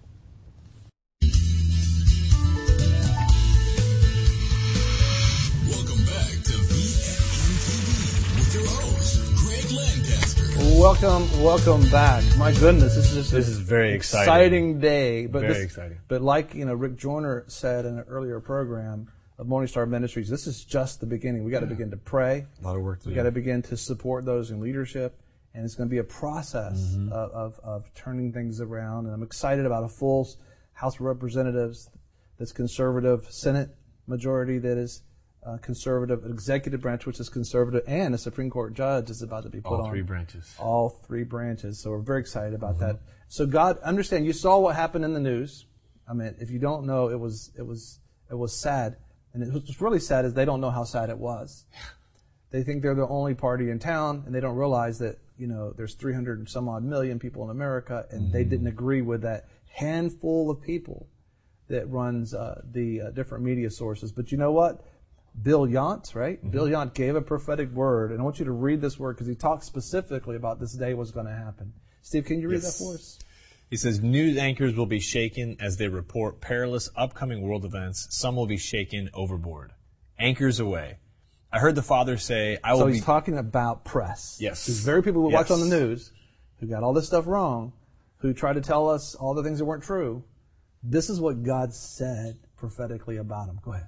Welcome, welcome back. My goodness, this is just this is very exciting, exciting day. But very this, exciting. But like you know, Rick Joyner said in an earlier program of Morning Star Ministries, this is just the beginning. We got to yeah. begin to pray. A lot of work to we do. We got to begin to support those in leadership, and it's going to be a process mm-hmm. of, of of turning things around. And I'm excited about a full House of Representatives that's conservative, Senate majority that is Uh, conservative, executive branch, which is conservative, and a Supreme Court judge is about to be put all on. All three branches. All three branches. So we're very excited about mm-hmm. that. So God, understand, you saw what happened in the news. I mean, if you don't know, it was it was it was sad, and it was, what's really sad is they don't know how sad it was. They think they're the only party in town, and they don't realize that you know there's three hundred and some odd million people in America, and mm-hmm. they didn't agree with that handful of people that runs uh, the uh, different media sources. But you know what? Bill Yount, right? Mm-hmm. Bill Yount gave a prophetic word, and I want you to read this word because he talks specifically about this day was going to happen. Steve, can you read yes. that for us? He says, news anchors will be shaken as they report perilous upcoming world events. Some will be shaken overboard. Anchors away. I heard the Father say, I will so be... he's talking about press. Yes. There's very people who yes. watch on the news who got all this stuff wrong, who try to tell us all the things that weren't true. This is what God said prophetically about him. Go ahead.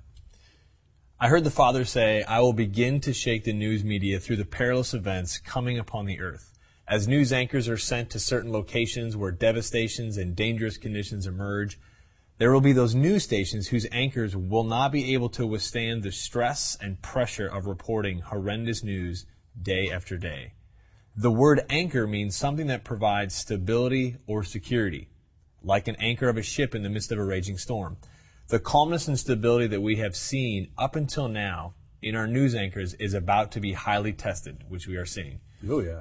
I heard the Father say, I will begin to shake the news media through the perilous events coming upon the earth. As news anchors are sent to certain locations where devastations and dangerous conditions emerge, there will be those news stations whose anchors will not be able to withstand the stress and pressure of reporting horrendous news day after day. The word anchor means something that provides stability or security, like an anchor of a ship in the midst of a raging storm. The calmness and stability that we have seen up until now in our news anchors is about to be highly tested, which we are seeing. Oh, yeah.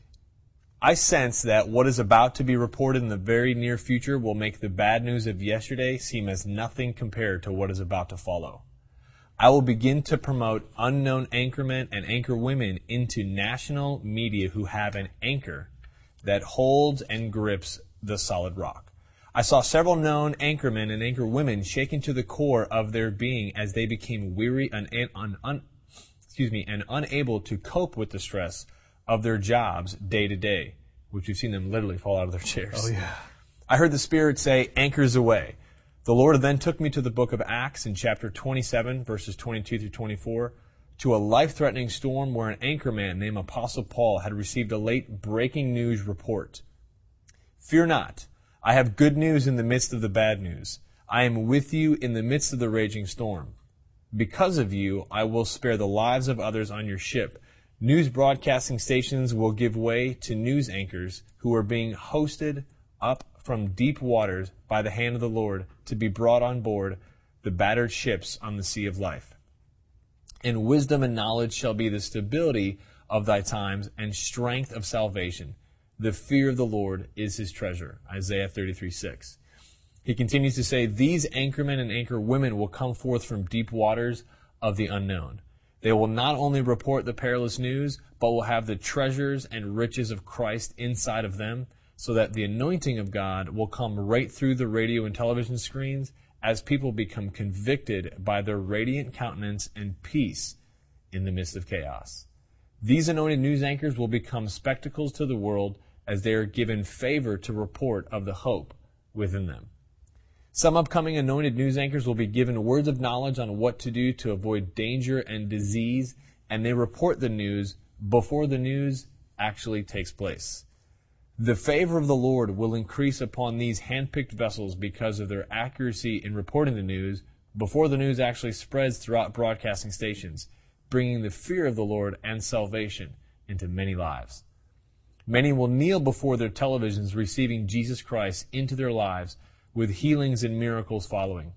I sense that what is about to be reported in the very near future will make the bad news of yesterday seem as nothing compared to what is about to follow. I will begin to promote unknown anchormen and anchor women into national media who have an anchor that holds and grips the solid rock. I saw several known anchormen and anchor women shaken to the core of their being as they became weary and, un, un, excuse me, and unable to cope with the stress of their jobs day to day, which we've seen them literally fall out of their chairs. Oh, yeah. I heard the Spirit say, anchors away. The Lord then took me to the book of Acts in chapter twenty-seven, verses twenty-two through twenty-four, to a life-threatening storm where an anchorman named Apostle Paul had received a late breaking news report. Fear not, I have good news in the midst of the bad news. I am with you in the midst of the raging storm. Because of you, I will spare the lives of others on your ship. News broadcasting stations will give way to news anchors who are being hosted up from deep waters by the hand of the Lord to be brought on board the battered ships on the sea of life. And wisdom and knowledge shall be the stability of thy times and strength of salvation. The fear of the Lord is his treasure. Isaiah thirty-three six. He continues to say, these anchormen and anchor women will come forth from deep waters of the unknown. They will not only report the perilous news, but will have the treasures and riches of Christ inside of them, so that the anointing of God will come right through the radio and television screens as people become convicted by their radiant countenance and peace in the midst of chaos. These anointed news anchors will become spectacles to the world as they are given favor to report of the hope within them. Some upcoming anointed news anchors will be given words of knowledge on what to do to avoid danger and disease, and they report the news before the news actually takes place. The favor of the Lord will increase upon these hand-picked vessels because of their accuracy in reporting the news before the news actually spreads throughout broadcasting stations, bringing the fear of the Lord and salvation into many lives. Many will kneel before their televisions receiving Jesus Christ into their lives with healings and miracles following.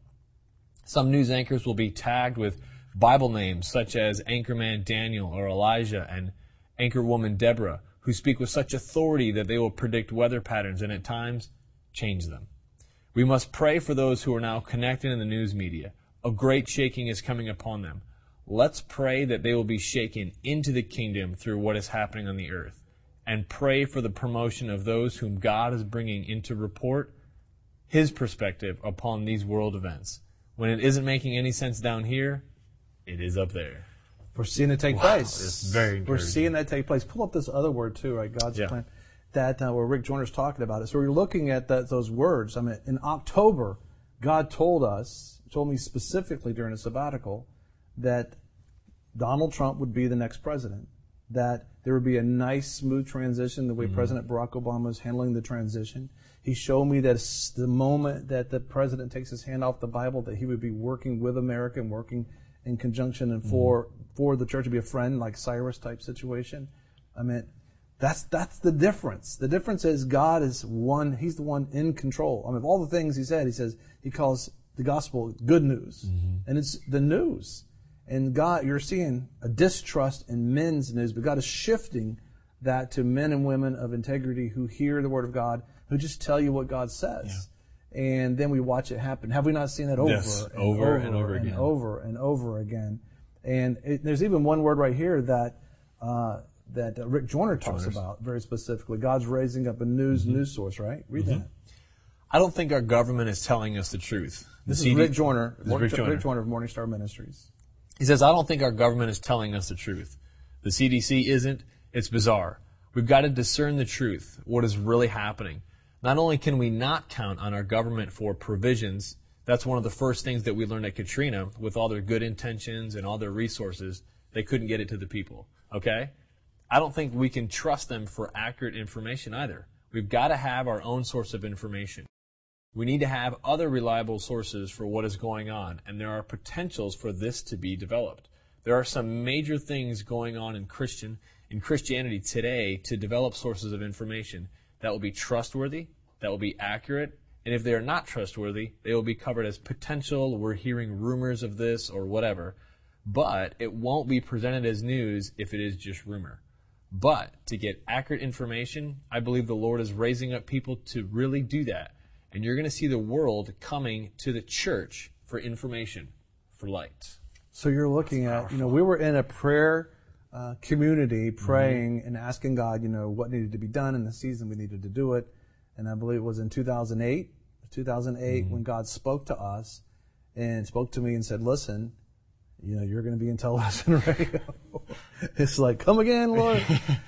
Some news anchors will be tagged with Bible names such as Anchorman Daniel or Elijah and Anchorwoman Deborah, who speak with such authority that they will predict weather patterns and at times change them. We must pray for those who are now connected in the news media. A great shaking is coming upon them. Let's pray that they will be shaken into the kingdom through what is happening on the earth, and pray for the promotion of those whom God is bringing in to report his perspective upon these world events. When it isn't making any sense down here, it is up there. We're seeing it take Wow, place. it's very We're encouraging. seeing that take place. Pull up this other word too, right? God's Yeah. plan. That uh, where Rick Joyner's talking about it. So we're looking at that, those words. I mean, in October, God told us, told me specifically during a sabbatical, that Donald Trump would be the next president. That there would be a nice, smooth transition, the way Mhm. President Barack Obama is handling the transition. He showed me that s- the moment that the president takes his hand off the Bible, that he would be working with America and working in conjunction and for for the church to be a friend, like Cyrus type situation. I mean, that's that's the difference. The difference is God is one. He's the one in control. I mean, of all the things he said, he says he calls the gospel good news, and it's the news. And God, you're seeing a distrust in men's news, but God is shifting that to men and women of integrity who hear the word of God, who just tell you what God says. And then we watch it happen. Have we not seen that over, Yes, and, over over and over again. and over and over again? And it, there's even one word right here that uh, that uh, Rick Joyner talks Joyner's. about very specifically. God's raising up a news Mhm. news source, right? Read Mhm. that. I don't think our government is telling us the truth. The This C is D Rick Joyner, This is Rick Joyner. Rick Joyner of Morning Star Ministries. He says, I don't think our government is telling us the truth. The C D C isn't. It's bizarre. We've got to discern the truth, what is really happening. Not only can we not count on our government for provisions, that's one of the first things that we learned at Katrina. With all their good intentions and all their resources, they couldn't get it to the people. Okay? I don't think we can trust them for accurate information either. We've got to have our own source of information. We need to have other reliable sources for what is going on, and there are potentials for this to be developed. There are some major things going on in Christian in Christianity today to develop sources of information that will be trustworthy, that will be accurate, and if they are not trustworthy, they will be covered as potential. We're hearing rumors of this or whatever, but it won't be presented as news if it is just rumor. But to get accurate information, I believe the Lord is raising up people to really do that. And you're going to see the world coming to the church for information, for light. So you're looking at, you know, we were in a prayer uh, community praying Mm-hmm. and asking God, you know, what needed to be done in the season we needed to do it. And I believe it was in two thousand eight, two thousand eight, Mm-hmm. when God spoke to us and spoke to me and said, listen, you know, you're going to be in television radio. It's like, come again, Lord.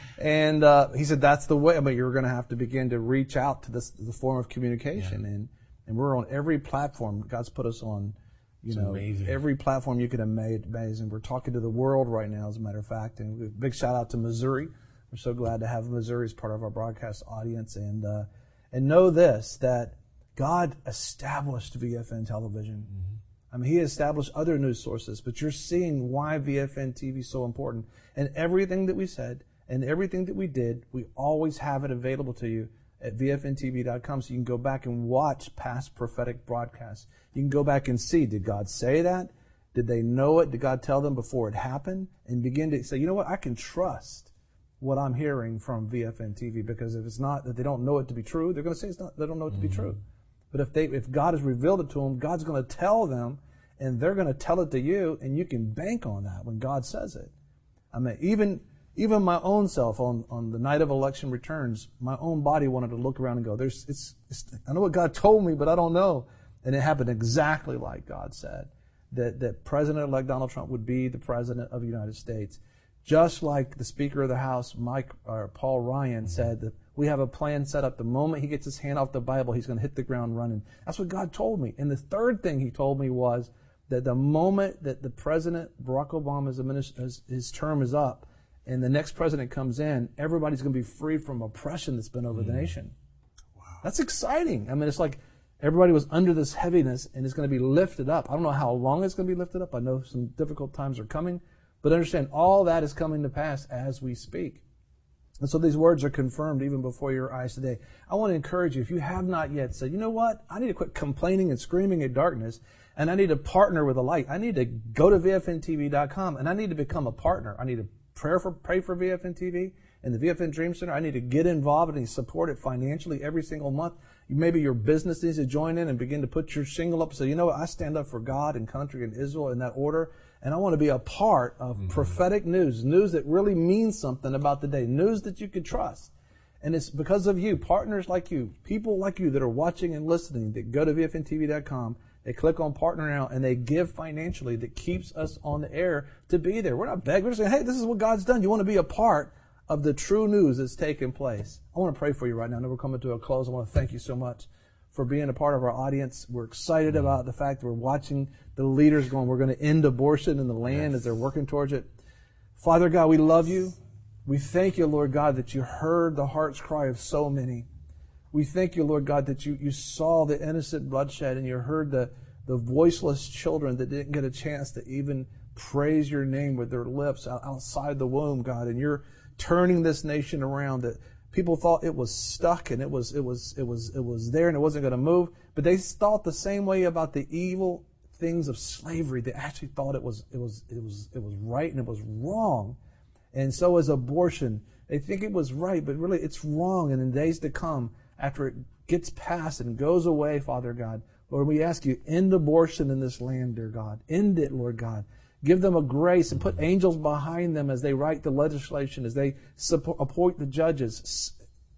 And uh, he said, that's the way. I mean, you're going to have to begin to reach out to this the form of communication. Yeah. And and we're on every platform. God's put us on, you It's know, amazing. every platform you could imagine. We're talking to the world right now, as a matter of fact. And a big shout out to Missouri. We're so glad to have Missouri as part of our broadcast audience. And uh, and know this, that God established V F N television. Mm-hmm. I mean, He established other news sources, but you're seeing why V F N T V is so important. And everything that we said and everything that we did, we always have it available to you at V F N T V dot com, so you can go back and watch past prophetic broadcasts. You can go back and see, did God say that? Did they know it? Did God tell them before it happened? And begin to say, you know what, I can trust what I'm hearing from V F N T V, because if it's not, that they don't know it to be true, they're going to say it's not, they don't know it to be true. But if they, if God has revealed it to them, God's going to tell them, and they're going to tell it to you, and you can bank on that when God says it. I mean, even even my own self on, on the night of election returns, my own body wanted to look around and go, "There's, it's, it's I know what God told me, but I don't know." And it happened exactly like God said, that that President-elect Donald Trump would be the president of the United States, just like the Speaker of the House, Mike or Paul Ryan, said that we have a plan set up. The moment he gets his hand off the Bible, he's going to hit the ground running. That's what God told me. And the third thing He told me was that the moment that the President, Barack Obama's administ- his, his term is up, and the next president comes in, everybody's going to be free from oppression that's been over mm. the nation. Wow. That's exciting. I mean, it's like everybody was under this heaviness, and it's going to be lifted up. I don't know how long it's going to be lifted up. I know some difficult times are coming, but understand all that is coming to pass as we speak. And so these words are confirmed even before your eyes today. I want to encourage you, if you have not yet said, you know what, I need to quit complaining and screaming at darkness, and I need to partner with the light. I need to go to V F N T V dot com, and I need to become a partner. I need to pray for, pray for V F N T V and the V F N Dream Center. I need to get involved and support it financially every single month. Maybe your business needs to join in and begin to put your shingle up and say, you know what, I stand up for God and country and Israel in that order, and I want to be a part of mm-hmm. prophetic news, news that really means something about the day, news that you can trust. And it's because of you, partners like you, people like you that are watching and listening, that go to V F N T V dot com, they click on Partner Now, and they give financially, that keeps us on the air to be there. We're not begging. We're just saying, hey, this is what God's done. You want to be a part of the true news that's taking place. I want to pray for you right now. I know we're coming to a close. I want to thank you so much for being a part of our audience. We're excited about the fact that we're watching the leaders going, we're going to end abortion in the land yes. as they're working towards it. Father God, we love you. We thank you, Lord God, that you heard the heart's cry of so many. We thank you, Lord God, that you, you saw the innocent bloodshed, and you heard the, the voiceless children that didn't get a chance to even praise your name with their lips outside the womb, God. And you're turning this nation around, that people thought it was stuck and it was it was it was it was there and it wasn't going to move, but they thought the same way about the evil things of slavery. They actually thought it was it was it was it was right and it was wrong. And so is abortion. They think it was right, but really it's wrong. And in days to come, after it gets passed and goes away, Father God, Lord, we ask you, end abortion in this land, dear God. End it, Lord God. Give them a grace and put angels behind them as they write the legislation, as they support, appoint the judges.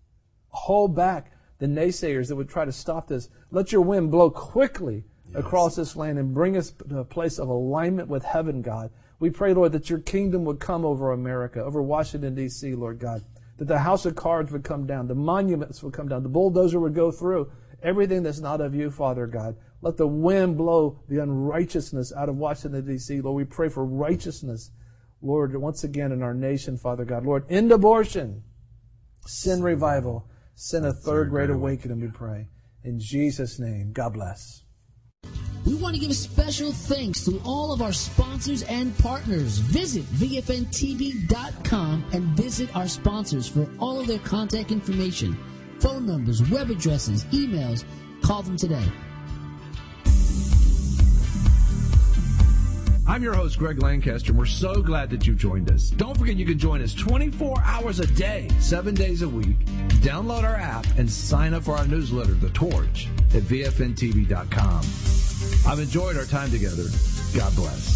Hold back the naysayers that would try to stop this. Let your wind blow quickly yes. across this land and bring us to a place of alignment with heaven, God. We pray, Lord, that your kingdom would come over America, over Washington, D C, Lord God. That the house of cards would come down, the monuments would come down, the bulldozer would go through. Everything that's not of you, Father God. Let the wind blow the unrighteousness out of Washington, D C. Lord, we pray for righteousness, Lord, once again in our nation, Father God. Lord, end abortion, sin revival, send a third great awakening, we pray. In Jesus' name, God bless. We want to give special thanks to all of our sponsors and partners. Visit V F N T V dot com and visit our sponsors for all of their contact information, phone numbers, web addresses, emails. Call them today. I'm your host, Greg Lancaster, and we're so glad that you joined us. Don't forget you can join us twenty-four hours a day, seven days a week. Download our app and sign up for our newsletter, The Torch, at V F N T V dot com. I've enjoyed our time together. God bless.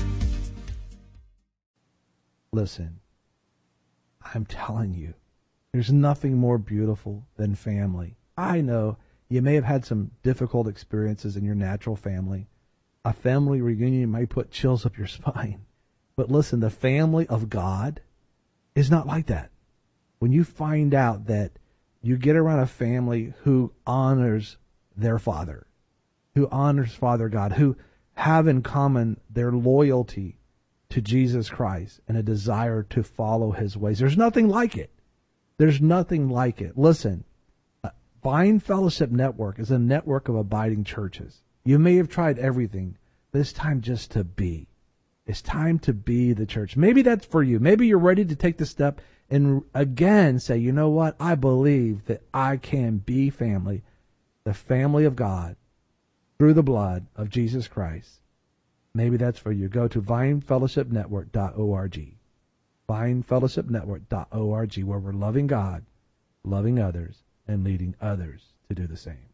Listen, I'm telling you, There's nothing more beautiful than family. I know you may have had some difficult experiences in your natural family. A family reunion may put chills up your spine. But listen, the family of God is not like that. When you find out that you get around a family who honors their Father, who honors Father God, who have in common their loyalty to Jesus Christ and a desire to follow his ways. There's nothing like it. There's nothing like it. Listen, Vine Fellowship Network is a network of abiding churches. You may have tried everything, but it's time just to be. It's time to be the church. Maybe that's for you. Maybe you're ready to take the step and again say, you know what? I believe that I can be family, the family of God, through the blood of Jesus Christ. Maybe that's for you. Go to vine fellowship network dot org. vine fellowship network dot org, where we're loving God, loving others, and leading others to do the same.